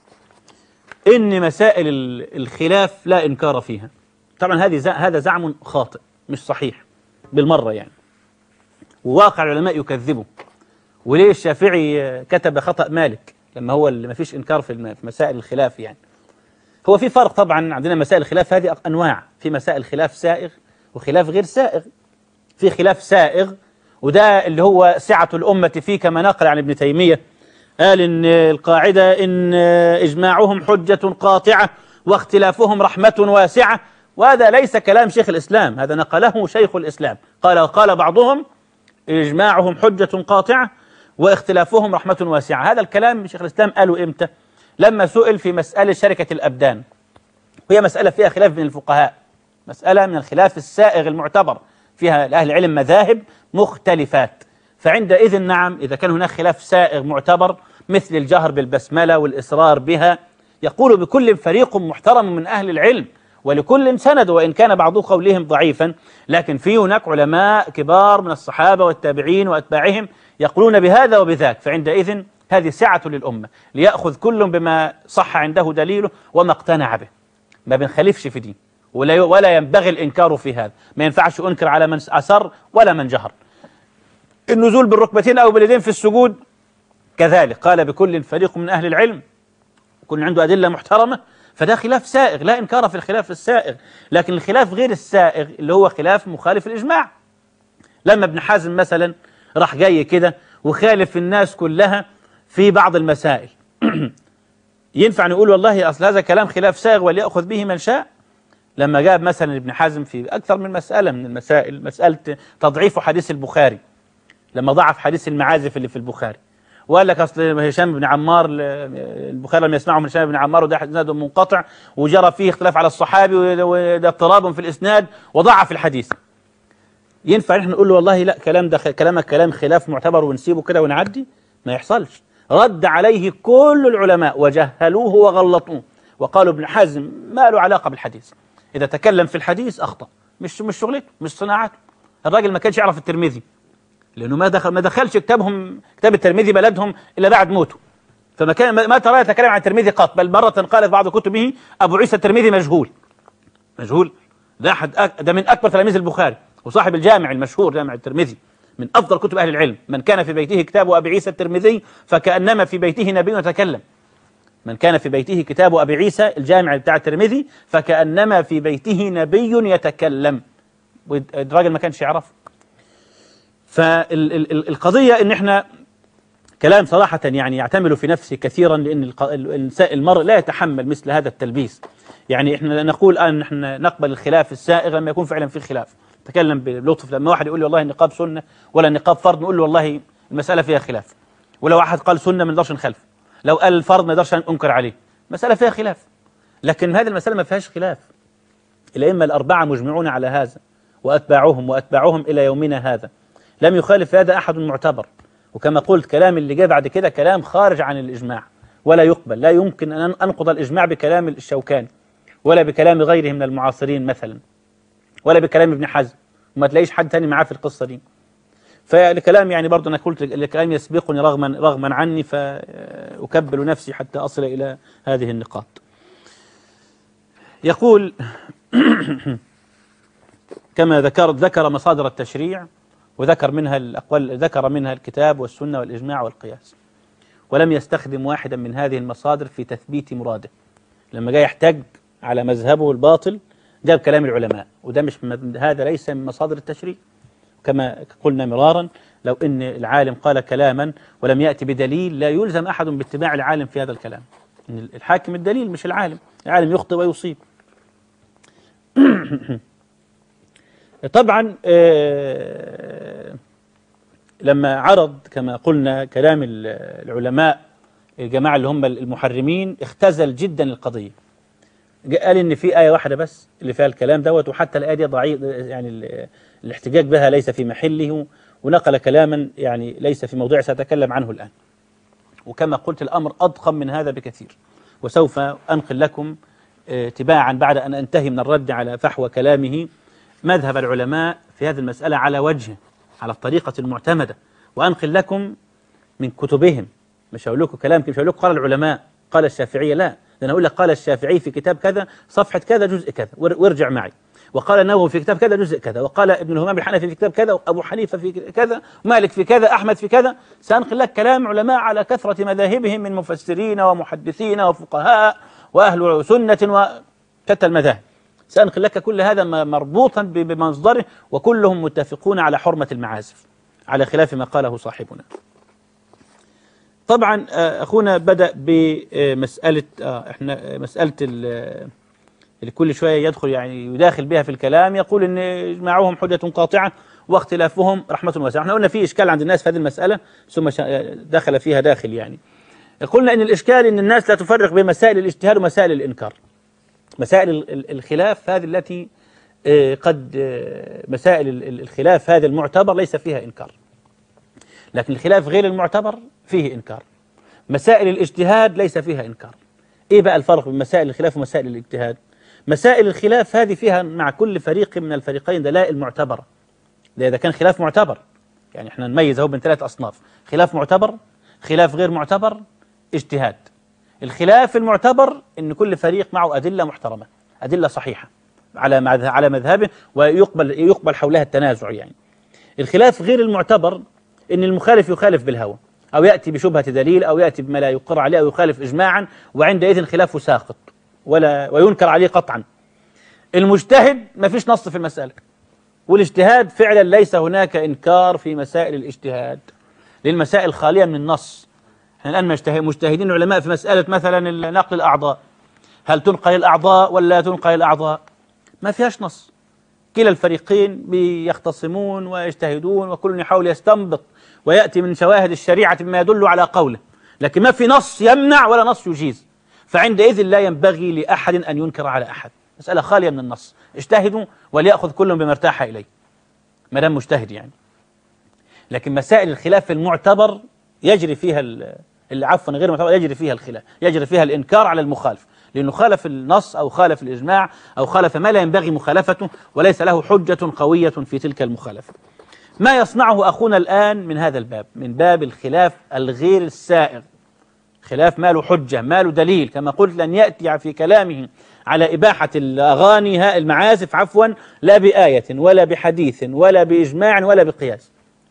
ان مسائل الخلاف لا انكار فيها. طبعا هذه هذا زعم خاطئ مش صحيح بالمره يعني، وواقع العلماء يكذبه. وليه الشافعي كتب خطأ مالك لما هو اللي ما فيش انكار في مسائل الخلاف؟ يعني هو في فرق طبعا، عندنا مسائل الخلاف هذه انواع، في مسائل خلاف سائغ وخلاف غير سائغ. في خلاف سائغ وده اللي هو سعة الأمة فيه، كما نقل عن ابن تيمية قال إن القاعدة إن إجماعهم حجة قاطعة واختلافهم رحمة واسعة. وهذا ليس كلام شيخ الإسلام، هذا نقله شيخ الإسلام، قال قال بعضهم إجماعهم حجة قاطعة واختلافهم رحمة واسعة. هذا الكلام شيخ الإسلام قاله إمتى؟ لما سئل في مسألة شركة الأبدان، وهي مسألة فيها خلاف بين الفقهاء، مسألة من الخلاف السائغ المعتبر، فيها لأهل العلم مذاهب مختلفات. فعندئذ نعم، إذا كان هناك خلاف سائغ معتبر مثل الجهر بالبسملة والإصرار بها، يقول بكل فريق محترم من أهل العلم ولكل سند، وإن كان بعض قولهم ضعيفا، لكن في هناك علماء كبار من الصحابة والتابعين وأتباعهم يقولون بهذا وبذاك. فعندئذ هذه سعة للأمة، ليأخذ كل بما صح عنده دليله وما اقتنع به، ما بنخالفش في دين، ولا ولا ينبغي الإنكار في هذا. ما ينفعش أنكر على من أسر ولا من جهر. النزول بالركبتين أو باليدين في السجود كذلك، قال بكل فريق من أهل العلم، كل عنده أدلة محترمة. فده خلاف سائغ لا إنكار في الخلاف السائغ. لكن الخلاف غير السائغ اللي هو خلاف مخالف الإجماع، لما ابن حزم مثلا راح جاي كده وخالف الناس كلها في بعض المسائل ينفع نقول والله أصل هذا كلام خلاف سائغ وليأخذ به من شاء؟ لما جاب مثلا ابن حزم في أكثر من مسألة من المسائل، مسألة تضعيف حديث البخاري، لما ضعف حديث المعازف اللي في البخاري وقال لك أصل هشام بن عمار البخاري لم يسمعه من هشام بن عمار وده إسناد منقطع وجرى فيه اختلاف على الصحابي وده اضطراب في الإسناد وضعف الحديث. ينفع نحن نقول له والله لا، كلام ده كلامك كلام خلاف معتبر ونسيبه كده ونعدي؟ ما يحصلش. رد عليه كل العلماء وجهلوه وغلطوه وقالوا ابن حزم ما له علاقة بالحديث، إذا تكلم في الحديث أخطأ، مش مش شغلته مش صناعته. الراجل ما كانش يعرف الترمذي لأنه ما دخل ما دخلش كتابهم كتاب الترمذي بلدهم إلا بعد موته، فما كان ما ترى يتكلم عن الترمذي قط، بل مرة قال في بعض كتبه أبو عيسى الترمذي مجهول. مجهول ده أحد أك... ده من أكبر تلاميذ البخاري وصاحب الجامع المشهور جامع الترمذي، من أفضل كتب أهل العلم. من كان في بيته كتاب أبي عيسى الترمذي فكأنما في بيته نبي يتكلم. من كان في بيته كتاب أبي عيسى الجامع بتاع الترمذي فكأنما في بيته نبي يتكلم. الراجل ما كانش يعرف. فالقضية إن إحنا كلام صراحة يعني يعتمل في نفسه كثيرا، لأن المرء لا يتحمل مثل هذا التلبيس. يعني إحنا نقول الآن نحن نقبل الخلاف السائغ لما يكون فعلا في خلاف، تكلم بلطف. لما واحد يقول لي والله النقاب سنة ولا النقاب فرض، نقول له والله المسألة فيها خلاف، ولو واحد قال سنة ما نقدرش نخالفه. لو قال الفرض ما يقدرش أنكر عليه، مسألة فيها خلاف. لكن هذه المسألة ما فيهاش خلاف، الأئمة الأربعة مجمعون على هذا، وأتباعهم وأتباعهم إلى يومنا هذا، لم يخالف هذا أحد معتبر. وكما قلت كلام اللي جاء بعد كده كلام خارج عن الإجماع ولا يقبل، لا يمكن أن أنقض الإجماع بكلام الشوكاني ولا بكلام غيره من المعاصرين مثلا، ولا بكلام ابن حزم، وما تلاقيش حد تاني معاه في القصة دي. فالكلام يعني برضه أنا قلت الكلام يسبقني رغما رغما عني، فأكبل نفسي حتى أصل إلى هذه النقاط. يقول كما ذكرت ذكر مصادر التشريع، وذكر منها الأقوال، ذكر منها الكتاب والسنة والإجماع والقياس، ولم يستخدم واحدا من هذه المصادر في تثبيت مراده. لما جاء يحتج على مذهبه الباطل جاب كلام العلماء، وده مش هذا ليس من مصادر التشريع. كما قلنا مرارا، لو ان العالم قال كلاما ولم يأتي بدليل لا يلزم أحد باتباع العالم في هذا الكلام. الحاكم الدليل مش العالم، العالم يخطئ ويصيب. طبعا لما عرض كما قلنا كلام العلماء الجماعة اللي هم المحرمين، اختزل جدا القضية، قال ان في آية واحدة بس اللي فيها الكلام دوت، وحتى الآية دي ضعيف، يعني الاحتجاج بها ليس في محله، ونقل كلاما يعني ليس في موضوع سأتكلم عنه الآن. وكما قلت الأمر أضخم من هذا بكثير، وسوف أنقل لكم تباعا بعد أن أنتهي من الرد على فحوى كلامه مذهب العلماء في هذه المسألة على وجهه، على الطريقة المعتمدة، وأنقل لكم من كتبهم. مش هقول لكم كلام، مش هقول لكم قال العلماء قال الشافعية، لا، ده أنا أقول لك قال الشافعي في كتاب كذا صفحة كذا جزء كذا وارجع معي، وقال النووي في كتاب كذا جزء كذا، وقال ابن الهمام الحنفي في كتاب كذا، وأبو حنيفة في كذا، ومالك في كذا، أحمد في كذا. سأنقل لك كلام علماء على كثرة مذاهبهم من مفسرين ومحدثين وفقهاء وأهل سنة وشتى المذاهب. سأنقل لك كل هذا مربوطا بمصدره، وكلهم متفقون على حرمة المعازف على خلاف ما قاله صاحبنا. طبعا أخونا بدأ بمسألة احنا مسألة اللي كل شوية يدخل يعني يداخل بها في الكلام، يقول إن إجماعهم حجة قاطعة واختلافهم رحمة واسعة. احنا قلنا في إشكال عند الناس في هذه المسألة، ثم دخل فيها داخل يعني. قلنا إن الإشكال إن الناس لا تفرق بين مسائل الاجتهاد ومسائل الإنكار. مسائل الخلاف هذه التي قد مسائل الخلاف هذا المعتبر ليس فيها إنكار، لكن الخلاف غير المعتبر فيه إنكار. مسائل الاجتهاد ليس فيها إنكار. إيه بقى الفرق بين مسائل الخلاف ومسائل الاجتهاد؟ مسائل الخلاف هذه فيها مع كل فريق من الفريقين دلائل معتبرة، ده إذا كان خلاف معتبر. يعني احنا نميز اهو بين ثلاث أصناف: خلاف معتبر، خلاف غير معتبر، اجتهاد. الخلاف المعتبر إن كل فريق معه أدلة محترمة، أدلة صحيحة على على مذهبه، ويقبل يقبل حولها التنازع يعني. الخلاف غير المعتبر إن المخالف يخالف بالهوى، أو يأتي بشبهة دليل، أو يأتي بما لا يقر عليه، أو يخالف إجماعا، وعندئذ خلافه ساقط ولا وينكر عليه قطعا. المجتهد ما فيش نص في المسألة، والاجتهاد فعلا ليس هناك إنكار في مسائل الاجتهاد، للمسائل خالية من النص. احنا الآن مجتهدين العلماء في مسألة مثلا نقل الأعضاء، هل تنقل الأعضاء ولا تنقل الأعضاء؟ ما فيهاش نص. كلا الفريقين بيختصمون ويجتهدون، وكل يحاول يستنبط ويأتي من شواهد الشريعة بما يدل على قوله، لكن ما في نص يمنع ولا نص يجيز. فعندئذ لا ينبغي لأحد أن ينكر على أحد، مسألة خالية من النص. اجتهدوا وليأخذ كل بما ارتاح إليه ما دام مجتهد يعني. لكن مسائل الخلاف المعتبر يجري فيها اللي عفوا غير معتبر يجري فيها الخلاف، يجري فيها الإنكار على المخالف، لأنه خالف النص أو خالف الإجماع أو خالف ما لا ينبغي مخالفته، وليس له حجة قوية في تلك المخالفة. ما يصنعه أخونا الآن من هذا الباب، من باب الخلاف الغير السائغ، خلاف ما له حجة ما له دليل. كما قلت لن يأتي في كلامه على إباحة الأغاني المعازف عفوا لا بآية ولا بحديث ولا بإجماع ولا بقياس،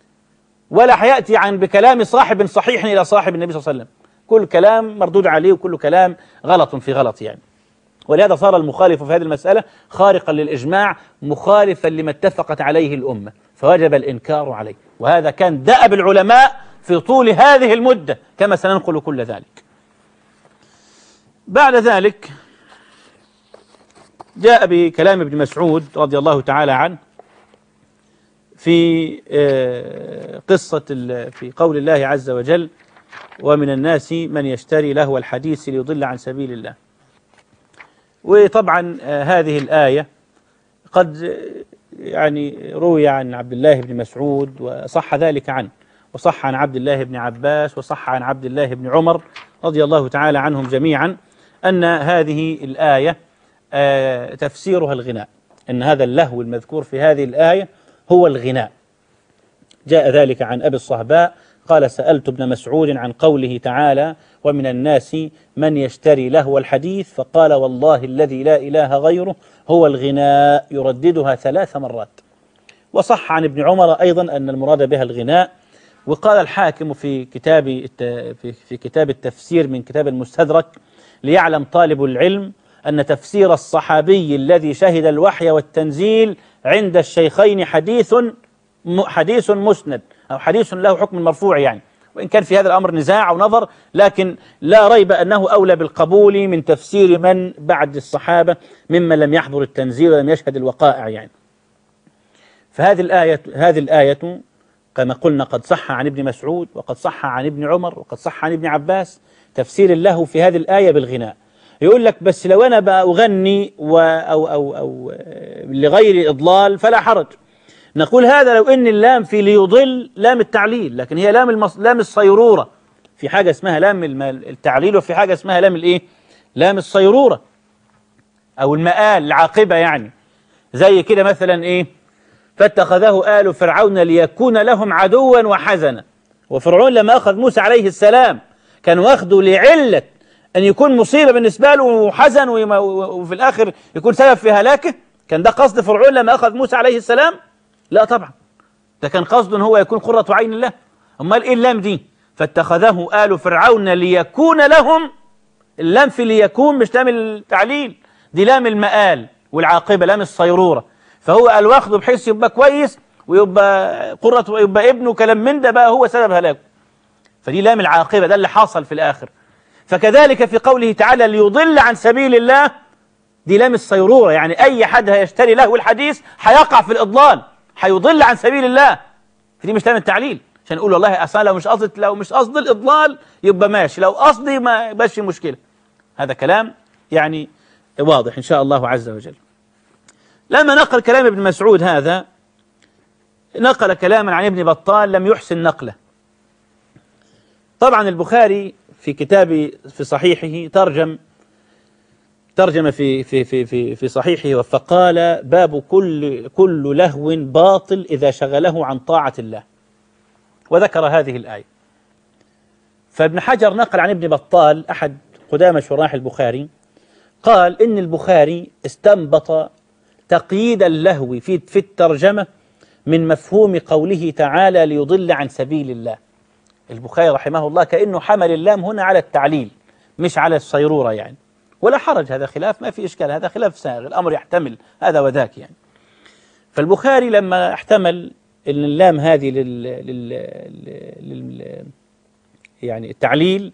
ولا حيأتي عن بكلام صاحب صحيح إلى صاحب النبي صلى الله عليه وسلم. كل كلام مردود عليه، وكل كلام غلط في غلط يعني. ولهذا صار المخالف في هذه المسألة خارقا للإجماع، مخالفا لما اتفقت عليه الأمة، فوجب الإنكار عليه. وهذا كان دأب العلماء في طول هذه المدة، كما سننقل كل ذلك. بعد ذلك جاء بكلام ابن مسعود رضي الله تعالى عنه في قصة في قول الله عز وجل: ومن الناس من يشتري لهو الحديث ليضل عن سبيل الله. وطبعا هذه الآية قد يعني روي عن عبد الله بن مسعود وصح ذلك عنه، وصح عن عبد الله بن عباس، وصح عن عبد الله بن عمر رضي الله تعالى عنهم جميعا أن هذه الآية تفسيرها الغناء، أن هذا اللهو المذكور في هذه الآية هو الغناء. جاء ذلك عن أبي الصهباء قال: سألت ابن مسعود عن قوله تعالى: ومن الناس من يشتري لهو الحديث، فقال: والله الذي لا إله غيره هو الغناء، يرددها ثلاث مرات. وصح عن ابن عمر أيضا أن المراد بها الغناء. وقال الحاكم في كتاب في كتاب التفسير من كتاب المستدرك: ليعلم طالب العلم أن تفسير الصحابي الذي شهد الوحي والتنزيل عند الشيخين حديث حديث مسند، أو حديث له حكم المرفوع، يعني وإن كان في هذا الأمر نزاع أو نظر، لكن لا ريب أنه أولى بالقبول من تفسير من بعد الصحابة ممن لم يحضر التنزيل ولم يشهد الوقائع يعني. فهذه الآية هذه الآية كما قلنا قد صح عن ابن مسعود، وقد صح عن ابن عمر، وقد صح عن ابن عباس تفسير الله في هذه الآية بالغناء. يقول لك: بس لو أنا بقى أغني و أو أو أو لغير إضلال فلا حرج. نقول: هذا لو إن اللام في ليضل لام التعليل، لكن هي لام المص... لام الصيرورة. في حاجة اسمها لام التعليل، وفي حاجة اسمها لام الإيه؟ لام الصيرورة أو المآل، العاقبة يعني. زي كده مثلا إيه؟ فاتخذه آل فرعون ليكون لهم عدوا وحزنا. وفرعون لما أخذ موسى عليه السلام كان واخده لعلة أن يكون مصيبة بالنسبة له وحزن، وفي الآخر يكون سبب في هلاكه. كان ده قصد فرعون لما أخذ موسى عليه السلام؟ لا طبعا، ده كان قصد هو يكون قرة عين الله. أمال إيه اللام دي؟ فاتخذه آل فرعون ليكون لهم. اللام في ليكون مش لام التعليل، دي لام المآل والعاقبة، لام الصيرورة. فهو قال واخده بحيث يبقى كويس ويبقى قرة ويبقى ابنه كلام من ده بقى هو سبب هلاكه. فدي لام العاقبة، ده اللي حصل في الآخر. فكذلك في قوله تعالى: ليضل عن سبيل الله، دي لام الصيرورة، يعني أي حد هيشتري له الحديث هيقع في الإضلال، هيضل عن سبيل الله. فدي مش لام التعليل عشان نقول والله أصلا لو مش قصد لو مش قصد الإضلال يبقى ماشي، لو قصدي ما يبقاش مشكلة. هذا كلام يعني واضح إن شاء الله عز وجل. لما نقل كلام ابن مسعود هذا، نقل كلاما عن ابن بطال لم يحسن نقله. طبعا البخاري في كتاب في صحيحه ترجم ترجم في في في في في صحيحه فقال: باب كل كل لهو باطل إذا شغله عن طاعة الله، وذكر هذه الآية. فابن حجر نقل عن ابن بطال أحد قدامى شراح البخاري قال إن البخاري استنبط تقييد اللهو في في الترجمة من مفهوم قوله تعالى: ليضل عن سبيل الله. البخاري رحمه الله كأنه حمل اللام هنا على التعليل مش على الصيرورة يعني، ولا حرج، هذا خلاف ما في إشكال، هذا خلاف سائغ، الأمر يحتمل هذا وذاك يعني. فالبخاري لما احتمل أن اللام هذه لل... لل... لل... يعني التعليل،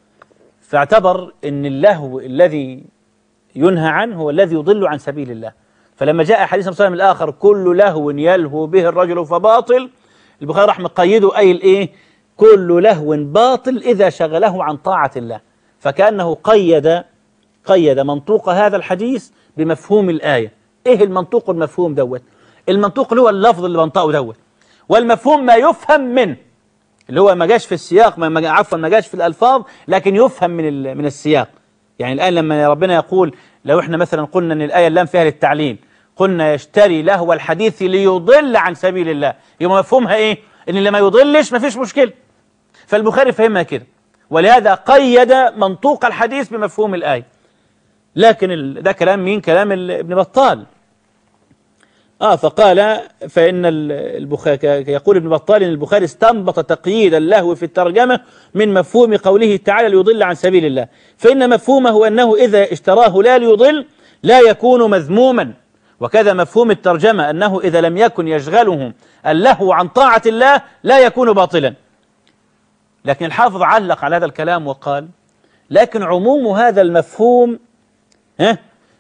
فاعتبر أن اللهو الذي ينهى عنه هو الذي يضل عن سبيل الله. فلما جاء حديث النبي صلى الله عليه وسلم الآخر: كل لهو يلهو به الرجل فباطل، البخاري راح مقيده أي الإيه؟ كل لهو باطل إذا شغله عن طاعة الله. فكأنه قيد قيد منطوق هذا الحديث بمفهوم الآية. إيه المنطوق المفهوم دوت؟ المنطوق اللي هو اللفظ اللي بنطقه دوت، والمفهوم ما يفهم منه، اللي هو ما جاش في السياق، ما عفوا ما جاش في الألفاظ، لكن يفهم من من السياق. يعني الآن لما ربنا يقول، لو احنا مثلا قلنا ان الآية اللام فيها للتعليل، قلنا: يشتري لهو الحديث ليضل عن سبيل الله، يبقى مفهومها ايه؟ ان اللي ما يضلش ما فيش مشكلة. فالبخاري فهمها كده، ولهذا قيد منطوق الحديث بمفهوم الآية. لكن ده كلام مين؟ كلام ابن بطال. آه فقال فإن البخاري يقول ابن بطال إن البخاري استنبط تقييد اللهو في الترجمة من مفهوم قوله تعالى: ليضل عن سبيل الله، فإن مفهومه أنه إذا اشتراه لا ليضل لا يكون مذموما، وكذا مفهوم الترجمة أنه إذا لم يكن يشغله اللهو عن طاعة الله لا يكون باطلا. لكن الحافظ علق على هذا الكلام وقال: لكن عموم هذا المفهوم ها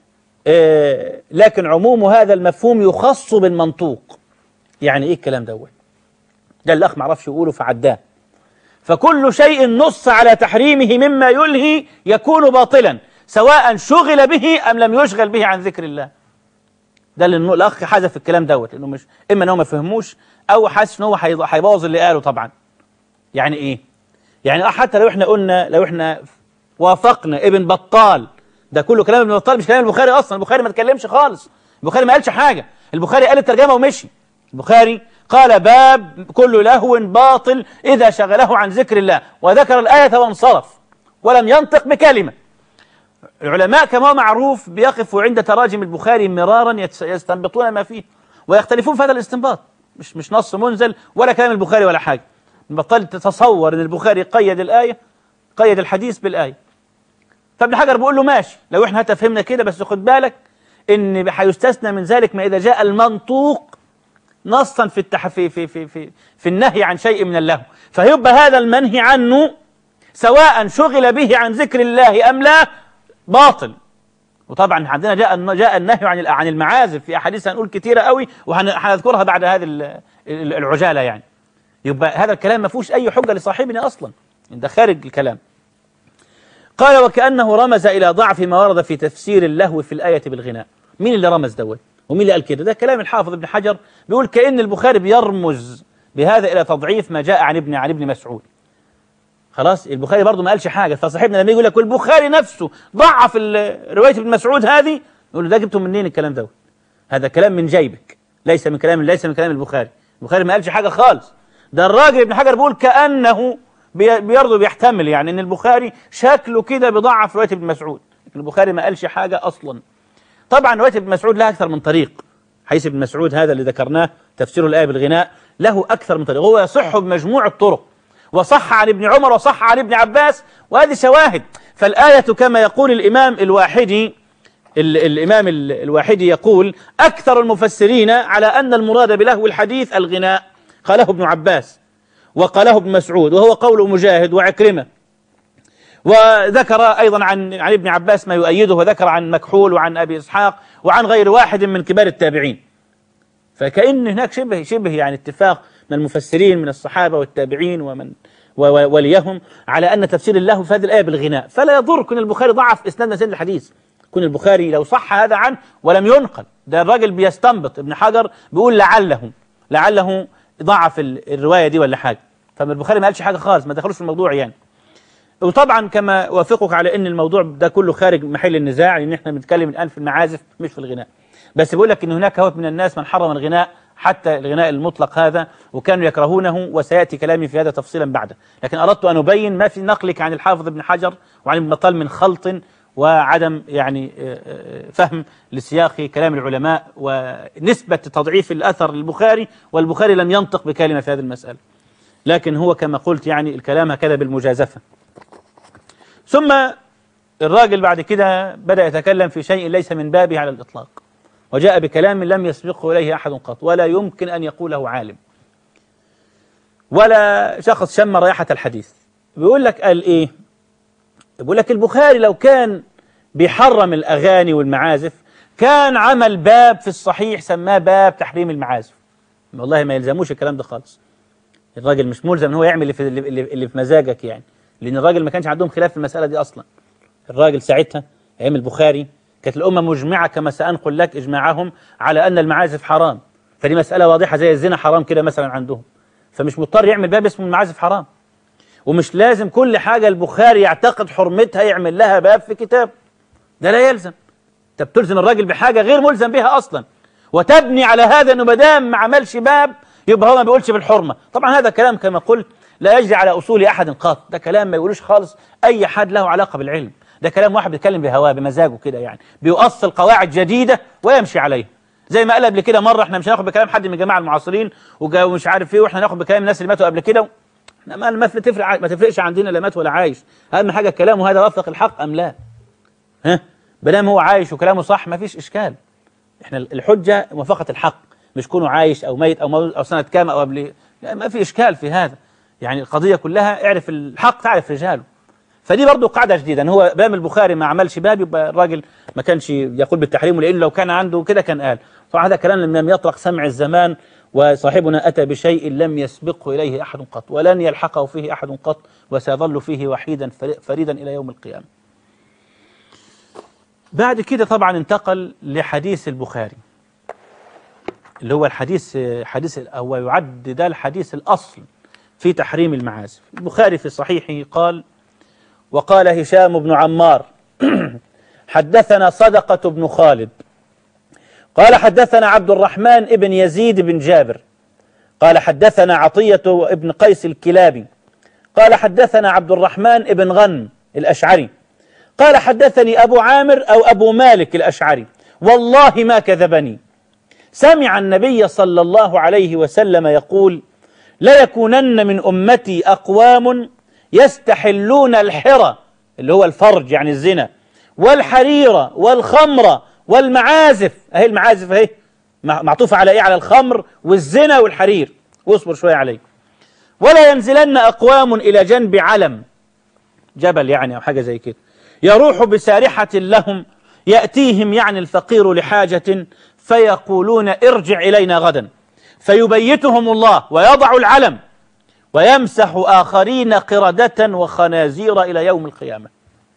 آه لكن عموم هذا المفهوم يخص بالمنطوق. يعني ايه الكلام دوت؟ ده الاخ ما عرفش يقوله فعداه. فكل شيء نص على تحريمه مما يلهي يكون باطلا، سواء شغل به أم لم يشغل به عن ذكر الله. ده اللي الأخ حذف الكلام دوت، لأنه مش إما إن هو ما فهموش أو حاسس إن هو هيبوظ اللي قاله. طبعا يعني إيه؟ يعني حتى لو إحنا قلنا، لو إحنا وافقنا ابن بطال، ده كله كلام ابن بطال مش كلام البخاري أصلا. البخاري ما تكلمش خالص، البخاري ما قالش حاجة، البخاري قال الترجمة ومشي. البخاري قال باب كل لهو باطل إذا شغله عن ذكر الله، وذكر الآية وانصرف ولم ينطق بكلمة. العلماء كما معروف بيقفوا عند تراجم البخاري مرارا يستنبطون ما فيه ويختلفون في هذا الاستنباط، مش مش نص منزل ولا كلام البخاري ولا حاجة. بطلت تتصور ان البخاري قيد الآية، قيد الحديث بالآية. فابن حجر بيقول له ماشي لو احنا هتفهمنا كده، بس خد بالك ان هيستثنى من ذلك ما إذا جاء المنطوق نصا في التح في في في في, في النهي عن شيء من اللهو، فيبقى هذا المنهي عنه سواء شغل به عن ذكر الله أم لا باطل. وطبعا عندنا جاء جاء النهي عن عن المعازف في احاديث هنقول كتيره قوي وهنذكرها بعد هذه العجاله. يعني يبقى هذا الكلام ما فيهوش اي حجه لصاحبنا اصلا، ده خارج الكلام. قال وكأنه رمز الى ضعف ما ورد في تفسير اللهو في الآية بالغناء. مين اللي رمز دوت ومين اللي قال كده؟ ده كلام الحافظ ابن حجر، بيقول كأن البخاري بيرمز بهذا الى تضعيف ما جاء عن ابن عن ابن مسعود. خلاص البخاري برضه ما قالش حاجه، فصاحبنا لما يقول لك البخاري نفسه ضعف روايه ابن مسعود هذه، نقول له ده جبته منين الكلام ده؟ هذا كلام من جيبك، ليس من كلام ليس من كلام البخاري. البخاري ما قالش حاجه خالص. ده الراجل ابن حجر بيقول كانه بيرضى بيحتمل يعني ان البخاري شكله كده بيضعف روايه ابن مسعود، لكن البخاري ما قالش حاجه اصلا. طبعا روايه ابن مسعود لها اكثر من طريق، حيث ابن مسعود هذا اللي ذكرناه تفسير الايه بالغناء له اكثر من طريق، هو يصح بمجموع الطرق، وصح عن ابن عمر وصح عن ابن عباس، وهذه شواهد. فالآية كما يقول الإمام الواحدي، الإمام الواحدي يقول أكثر المفسرين على أن المراد بلهو الحديث الغناء، قاله ابن عباس وقاله ابن مسعود، وهو قول مجاهد وعكرمة، وذكر أيضا عن عن ابن عباس ما يؤيده، وذكر عن مكحول وعن أبي إسحاق وعن غير واحد من كبار التابعين. فكأن هناك شبه شبه يعني اتفاق من المفسرين من الصحابة والتابعين ومن وليهم على أن تفسير الله في هذه الآية بالغناء. فلا يضر كون البخاري ضعف إسناد سند الحديث، كون البخاري لو صح هذا عنه ولم ينقل، ده الراجل بيستنبط. ابن حجر بيقول لعله لعله ضعف الرواية دي ولا حاجة، فما البخاري ما قالش حاجة خالص، ما دخلوش في الموضوع يعني. وطبعا كما وافقك على أن الموضوع ده كله خارج محل النزاع، لأن احنا بنتكلم الآن في المعازف مش في الغناء. بس بيقول لك أن هناك هو من الناس من حرم الغناء حتى الغناء المطلق هذا، وكانوا يكرهونه، وسيأتي كلامي في هذا تفصيلا بعده. لكن أردت أن أبين ما في نقلك عن الحافظ ابن حجر وعن ابن بطال من خلط وعدم يعني فهم لسياق كلام العلماء ونسبة تضعيف الأثر للبخاري، والبخاري لم ينطق بكلمة في هذه المسألة، لكن هو كما قلت يعني الكلام هكذا بالمجازفة. ثم الراجل بعد كده بدأ يتكلم في شيء ليس من بابه على الإطلاق، وجاء بكلام لم يسبقه إليه أحد قط، ولا يمكن أن يقوله عالم ولا شخص شم رائحة الحديث. بيقول لك قال إيه؟ بيقول لك البخاري لو كان بيحرم الأغاني والمعازف كان عمل باب في الصحيح سماه باب تحريم المعازف. والله ما يلزموش الكلام ده خالص. الراجل مش ملزم ان هو يعمل اللي في, اللي في مزاجك يعني، لأن الراجل ما كانش عندهم خلاف في المسألة دي أصلا. الراجل ساعتها أيام البخاري كانت الأمة مجمعة كما سأنقل لك إجماعهم على أن المعازف حرام، فدي مسألة واضحة زي الزنا حرام كده مثلا عندهم، فمش مضطر يعمل باب اسمه المعازف حرام. ومش لازم كل حاجة البخاري يعتقد حرمتها يعمل لها باب في كتاب، ده لا يلزم. انت بتلزم الراجل بحاجة غير ملزم بها أصلا، وتبني على هذا أنه مدام ما عملش باب يبقى هو ما بيقولش بالحرمة. طبعا هذا كلام كما قلت لا يجري على أصول أحد قط، ده كلام ما يقولوش خالص أي حد له علاقة بالعلم، ده كلام واحد بيتكلم بهواه بمزاجه كده يعني، بيؤصل قواعد جديدة ويمشي عليها. زي ما قال قبل كده مرة احنا مش هناخد بكلام حد من الجماعة المعاصرين ومش عارف ايه، واحنا هناخد بكلام الناس اللي ماتوا قبل كده. ما ما تفرق ما تفرقش عندنا لا مات ولا عايش، اهم حاجة كلامه هذا وافق الحق ام لا. ها بدام هو عايش وكلامه صح ما فيش اشكال. احنا الحجة موافقة الحق، مش كونه عايش او ميت او موت او سنة كام او قبل، لا ما في اشكال في هذا. يعني القضية كلها اعرف الحق تعرف رجاله. فدي برضه قاعدة جديدة، ان هو باب البخاري ما عملش باب يبقى الراجل ما كانش يقول بالتحريم، لأنه لو كان عنده كده كان قال. طبعا هذا كلام لم يطرق سمع الزمان وصاحبنا أتى بشيء لم يسبقه إليه أحد قط ولن يلحقه فيه أحد قط، وسيظل فيه وحيدا فريدا إلى يوم القيامة. بعد كده طبعا انتقل لحديث البخاري اللي هو الحديث حديث هو يعد ده الحديث الأصل في تحريم المعازف. البخاري في صحيحه قال: وقال هشام بن عمار حدثنا صدقة بن خالد قال حدثنا عبد الرحمن بن يزيد بن جابر قال حدثنا عطية بن قيس الكلابي قال حدثنا عبد الرحمن بن غنم الأشعري قال حدثني أبو عامر أو أبو مالك الأشعري والله ما كذبني، سمع النبي صلى الله عليه وسلم يقول: لا يكونن من أمتي أقوام يستحلون الحرى اللي هو الفرج يعني الزنا والحرير والخمر والمعازف. أهي المعازف أهي معطوفة على إيه؟ على الخمر والزنا والحرير، واصبر شوية عليه. ولا ينزلن أقوام إلى جنب علم جبل يعني أو حاجة زي كده يروح بسارحة لهم يأتيهم يعني الفقير لحاجة فيقولون ارجع إلينا غدا فيبيتهم الله ويضع العلم ويمسح آخرين قردة وخنازير إلى يوم القيامة.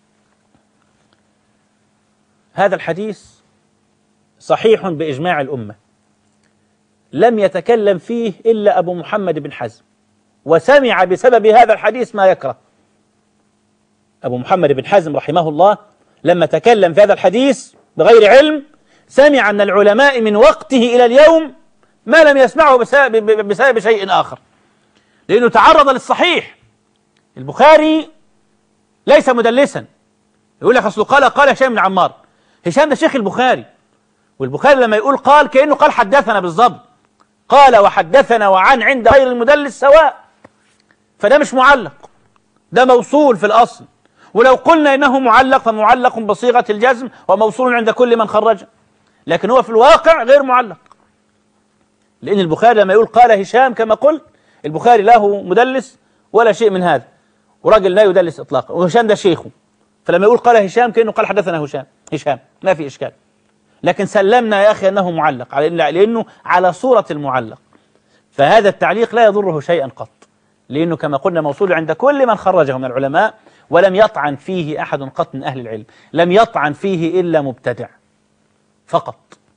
هذا الحديث صحيح بإجماع الأمة، لم يتكلم فيه إلا أبو محمد بن حزم، وسمع بسبب هذا الحديث ما يكره. أبو محمد بن حزم رحمه الله لما تكلم في هذا الحديث بغير علم سمع أن العلماء من وقته إلى اليوم ما لم يسمعه بسبب, بسبب شيء آخر، لأنه تعرض للصحيح. البخاري ليس مدلسا، يقول لك أصله قال قال هشام بن عمار. هشام ده شيخ البخاري، والبخاري لما يقول قال كأنه قال حدثنا بالضبط، قال وحدثنا وعن عند غير المدلس سواء، فده مش معلق، ده موصول في الأصل. ولو قلنا إنه معلق فمعلق بصيغة الجزم وموصول عند كل من خرجه، لكن هو في الواقع غير معلق، لأن البخاري لما يقول قال هشام كما قلت البخاري له مدلس ولا شيء من هذا، وراجل لا يدلس إطلاقا، وهشام ده شيخه، فلما يقول قال هشام كأنه قال حدثنا هشام هشام ما في إشكال. لكن سلمنا يا أخي أنه معلق لأنه على صورة المعلق، فهذا التعليق لا يضره شيئا قط، لأنه كما قلنا موصول عند كل من خرجه من العلماء، ولم يطعن فيه أحد قط من أهل العلم، لم يطعن فيه إلا مبتدع فقط.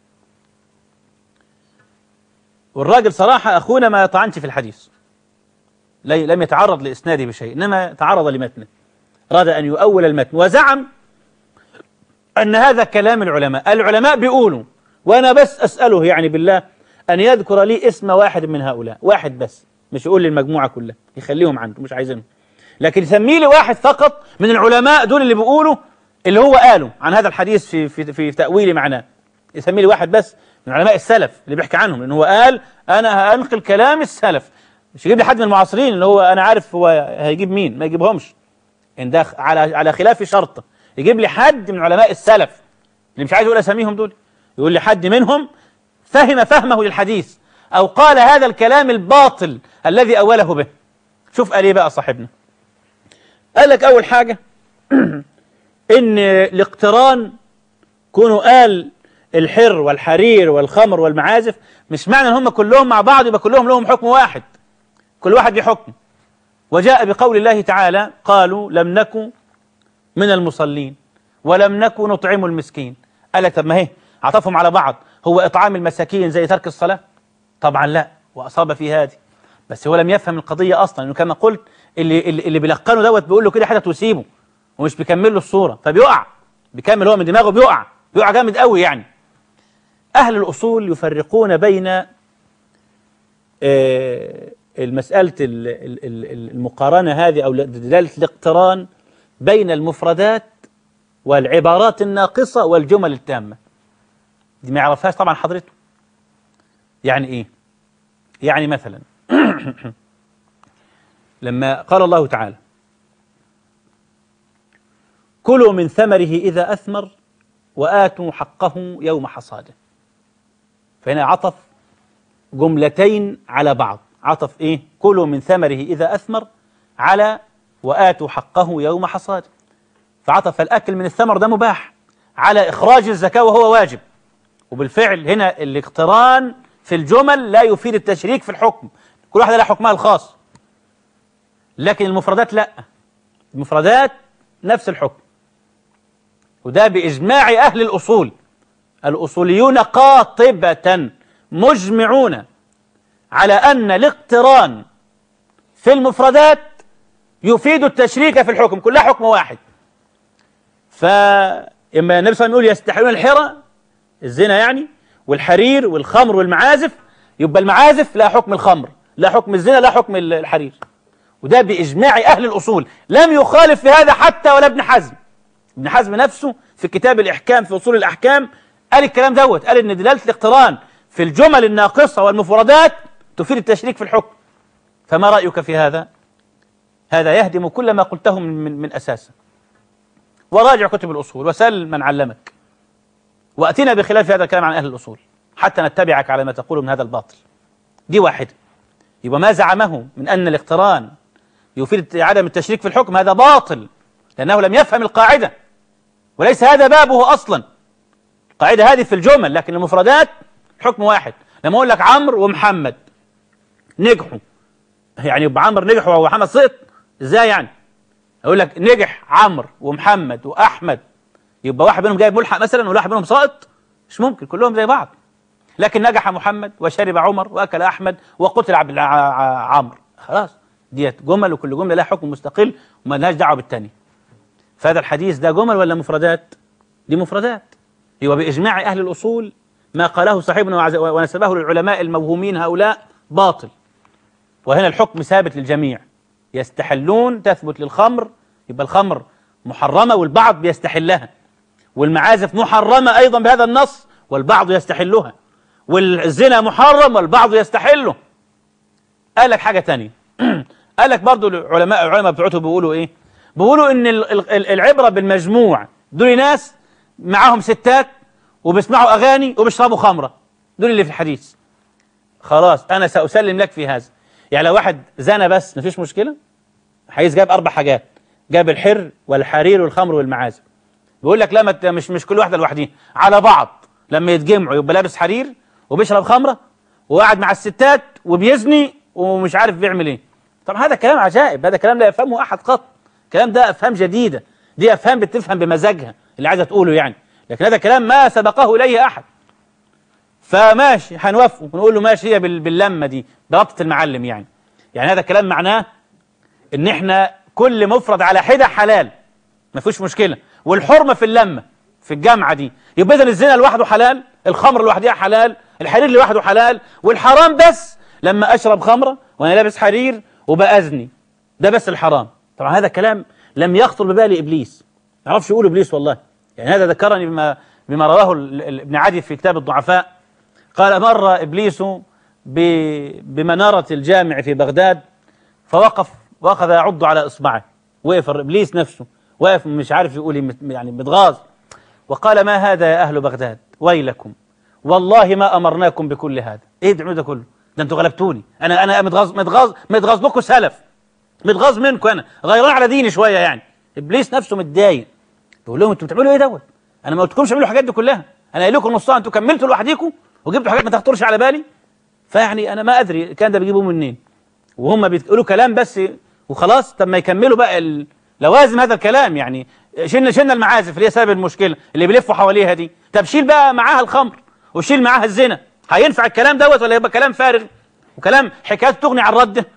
والراجل صراحة أخونا ما يطعنش في الحديث، لم يتعرض لإسناده بشيء، إنما تعرض لمتنه، أراد أن يؤول المتن وزعم أن هذا كلام العلماء. العلماء بيقولوا، وأنا بس أسأله يعني بالله أن يذكر لي اسم واحد من هؤلاء، واحد بس، مش يقول للمجموعة كلها، يخليهم عنده مش عايزينهم، لكن يسمي لي واحد فقط من العلماء دول اللي بيقولوا اللي هو قاله عن هذا الحديث في في في تأويل معناه. يسمي لي واحد بس من علماء السلف اللي بيحكي عنهم، لأن هو قال أنا هأنقل كلام السلف، مش يجيب لي حد من المعاصرين اللي هو أنا عارف هو هيجيب مين، ما يجيبهمش إن ده على على خلاف شرطه. يجيب لي حد من علماء السلف اللي مش عايز يقول أساميهم دول، يقول لي حد منهم فهم فهمه للحديث أو قال هذا الكلام الباطل الذي أوله به. شوف قال إيه بقى صاحبنا، قال لك أول حاجة إن الاقتران كونوا قال الحر والحرير والخمر والمعازف مش معنى ان هم كلهم مع بعض يبقى كلهم لهم حكم واحد، كل واحد بحكم. وجاء بقول الله تعالى قالوا لم نكن من المصلين ولم نكن نطعم المسكين. قال طب ما هي عطفهم على بعض، هو إطعام المساكين زي ترك الصلاة؟ طبعا لا، وأصاب في هذه، بس هو لم يفهم القضية أصلا، إنه كما قلت اللي اللي, اللي بيلقنه دوت بيقول له كده حتى ويسيبه ومش بيكمل له الصورة، فبيقع بيكمل هو من دماغه، بيقع بيقع جامد قوي. يعني أهل الأصول يفرقون بين المسألة المقارنة هذه أو دلالة الاقتران بين المفردات والعبارات الناقصة والجمل التامة. دي ما يعرفهاش طبعا حضرته. يعني إيه؟ يعني مثلا لما قال الله تعالى كلوا من ثمره إذا أثمر وآتوا حقه يوم حصاده، فهنا عطف جملتين على بعض، عطف إيه؟ كلوا من ثمره إذا أثمر على وآتوا حقه يوم حصاده، فعطف الأكل من الثمر ده مباح على إخراج الزكاة وهو واجب. وبالفعل هنا الاقتران في الجمل لا يفيد التشريك في الحكم، كل واحدة لها حكمها الخاص. لكن المفردات لا، المفردات نفس الحكم، وده بإجماع أهل الأصول. الأصوليون قاطبة مجمعون على أن الاقتران في المفردات يفيد التشريك في الحكم، كلها حكم واحد. فإما النبي صلى الله عليه وسلم يقول يستحلون الحرى، الزنا يعني، والحرير والخمر والمعازف، يبقى المعازف لا حكم الخمر، لا حكم الزنا، لا حكم الحرير. وده بإجماع أهل الأصول، لم يخالف في هذا حتى ولا ابن حزم. ابن حزم نفسه في كتاب الإحكام في أصول الأحكام قال الكلام دوت، قال إن دلالة الاقتران في الجمل الناقصة والمفردات تفيد التشريك في الحكم. فما رأيك في هذا؟ هذا يهدم كل ما قلته من, من أساسه. وراجع كتب الأصول وسل من علمك، وأتنا بخلاف هذا الكلام عن أهل الأصول حتى نتبعك على ما تقول من هذا الباطل. دي واحدة. يبقى ما زعمه من أن الاقتران يفيد عدم التشريك في الحكم هذا باطل، لأنه لم يفهم القاعدة، وليس هذا بابه أصلا. القاعدة هذه في الجمل، لكن المفردات حكم واحد. لما أقول لك عمرو ومحمد نجحوا، يعني يبقى عمرو نجح ومحمد سقط؟ إزاي يعني؟ أقول لك نجح عمرو ومحمد وأحمد، يبقى واحد منهم جايب ملحق مثلا وواحد منهم ساقط؟ مش ممكن، كلهم زي بعض. لكن نجح محمد وشرب عمر وأكل أحمد وقتل عبد عمرو، خلاص ديت جمل، وكل جملة لها حكم مستقل وما لهاش دعوة بالتاني. فهذا الحديث ده جمل ولا مفردات؟ دي مفردات. يبقى بإجماع أهل الأصول ما قاله صاحبنا ونسبه للعلماء الموهومين هؤلاء باطل. وهنا الحكم ثابت للجميع. يستحلون تثبت للخمر، يبقى الخمر محرمة والبعض بيستحلها، والمعازف محرمة أيضا بهذا النص والبعض يستحلها، والزنا محرم والبعض يستحله. قال لك حاجة تانية قال لك برضو العلماء العلماء بتوعته بيقولوا إيه؟ بيقولوا إن العبرة بالمجموع. دول ناس معاهم ستات وبيسمعوا أغاني وبيشربوا خمرة، دول اللي في الحديث. خلاص أنا سأسلم لك في هذا. يعني لو واحد زنا بس مفيش مشكلة، حيث جاب أربع حاجات، جاب الحر والحرير والخمر والمعازف. بيقول لك لا، مش مش كل واحدة لوحدها، على بعض لما يتجمعوا يبقى لابس حرير وبيشرب خمرة وقاعد مع الستات وبيزني ومش عارف بيعمل ايه. طب هذا كلام عجائب، هذا كلام لا يفهمه أحد قط. الكلام ده أفهام جديدة، دي أفهام بتفهم بمزاجها اللي عايزة تقوله يعني، لكن هذا كلام ما سبقه إليه أحد. فماشي هنوافقه ونقول له ماشي، هي باللمة دي بربطة المعلم يعني. يعني هذا كلام معناه إن إحنا كل مفرد على حدة حلال، ما فيش مشكلة، والحرمة في اللمة في الجامعة دي. يبقى إذن الزنا لوحده حلال، الخمر لوحدها حلال، الحرير لوحده حلال، والحرام بس لما أشرب خمرة وأنا لابس حرير وبأزني، ده بس الحرام. طبعا هذا كلام لم يخطر ببال إبليس، ما يعرفش يقول إبليس والله. يعني هذا ذكرني بما بما رواه ابن عدي في كتاب الضعفاء. قال مر إبليس بمنارة الجامع في بغداد فوقف وأخذ يعض على إصبعه. وقف إبليس نفسه واقف مش عارف يقول يعني متغاظ، وقال ما هذا يا أهل بغداد ويلكم، والله ما أمرناكم بكل هذا. إيه ده ده كله؟ ده أنتوا غلبتوني، أنا أنا متغاظ متغاظ متغاظ لكم سلف، متغاظ منكم، أنا غيران على ديني شوية يعني. إبليس نفسه متضايق، بيقول لهم أنتوا بتعملوا إيه دوت؟ أنا ما قلتلكمش اعملوا الحاجات دي كلها، أنا قايل لكم نصها، أنتوا كملتوا لوحديكم وجبتوا حاجات ما تخطرش على بالي. فيعني أنا ما أدري كان ده بيجيبوه منين، وهم بيقولوا كلام بس وخلاص. طب ما يكملوا بقى لوازم هذا الكلام يعني. شلنا شلنا المعازف اللي هي سبب المشكلة اللي بيلفوا حواليها دي، طب شيل بقى معاها الخمر وشيل معاها الزنا، هينفع الكلام دوت ولا يبقى كلام فارغ وكلام حكايات تغني عن رده؟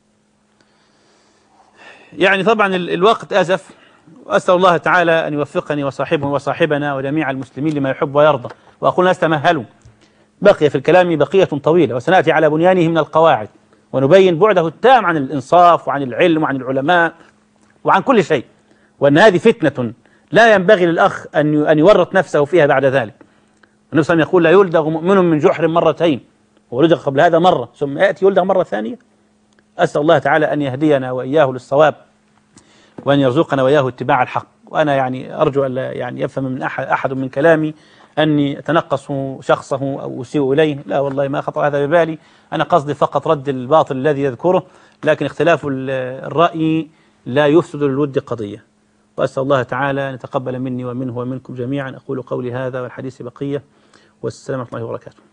يعني طبعا الوقت أزف، وأسأل الله تعالى أن يوفقني وصاحبه وصاحبنا وجميع المسلمين لما يحب ويرضى. وأقول الناس تمهلوا، بقي في الكلام بقية طويلة، وسنأتي على بنيانه من القواعد ونبين بعده التام عن الإنصاف وعن العلم وعن العلماء وعن كل شيء، وأن هذه فتنة لا ينبغي للأخ أن أن يورط نفسه فيها بعد ذلك. النبي صلى الله عليه وسلم يقول لا يلدغ مؤمن من جحر مرتين، ولدغ قبل هذا مرة ثم يأتي يلدغ مرة ثانية. أسأل الله تعالى أن يهدينا وإياه للصواب، وأن يرزقنا وإياه اتباع الحق. وأنا يعني أرجو أن لا يعني يفهم من أحد أحد من كلامي أني أتنقص شخصه أو أسيء إليه، لا والله ما خطر هذا ببالي. أنا قصدي فقط رد الباطل الذي يذكره، لكن اختلاف الرأي لا يفسد للود قضية. وأسأل الله تعالى أن يتقبل مني ومنه ومنكم جميعا. أقول قولي هذا والحديث بقية، والسلام عليكم ورحمة الله وبركاته.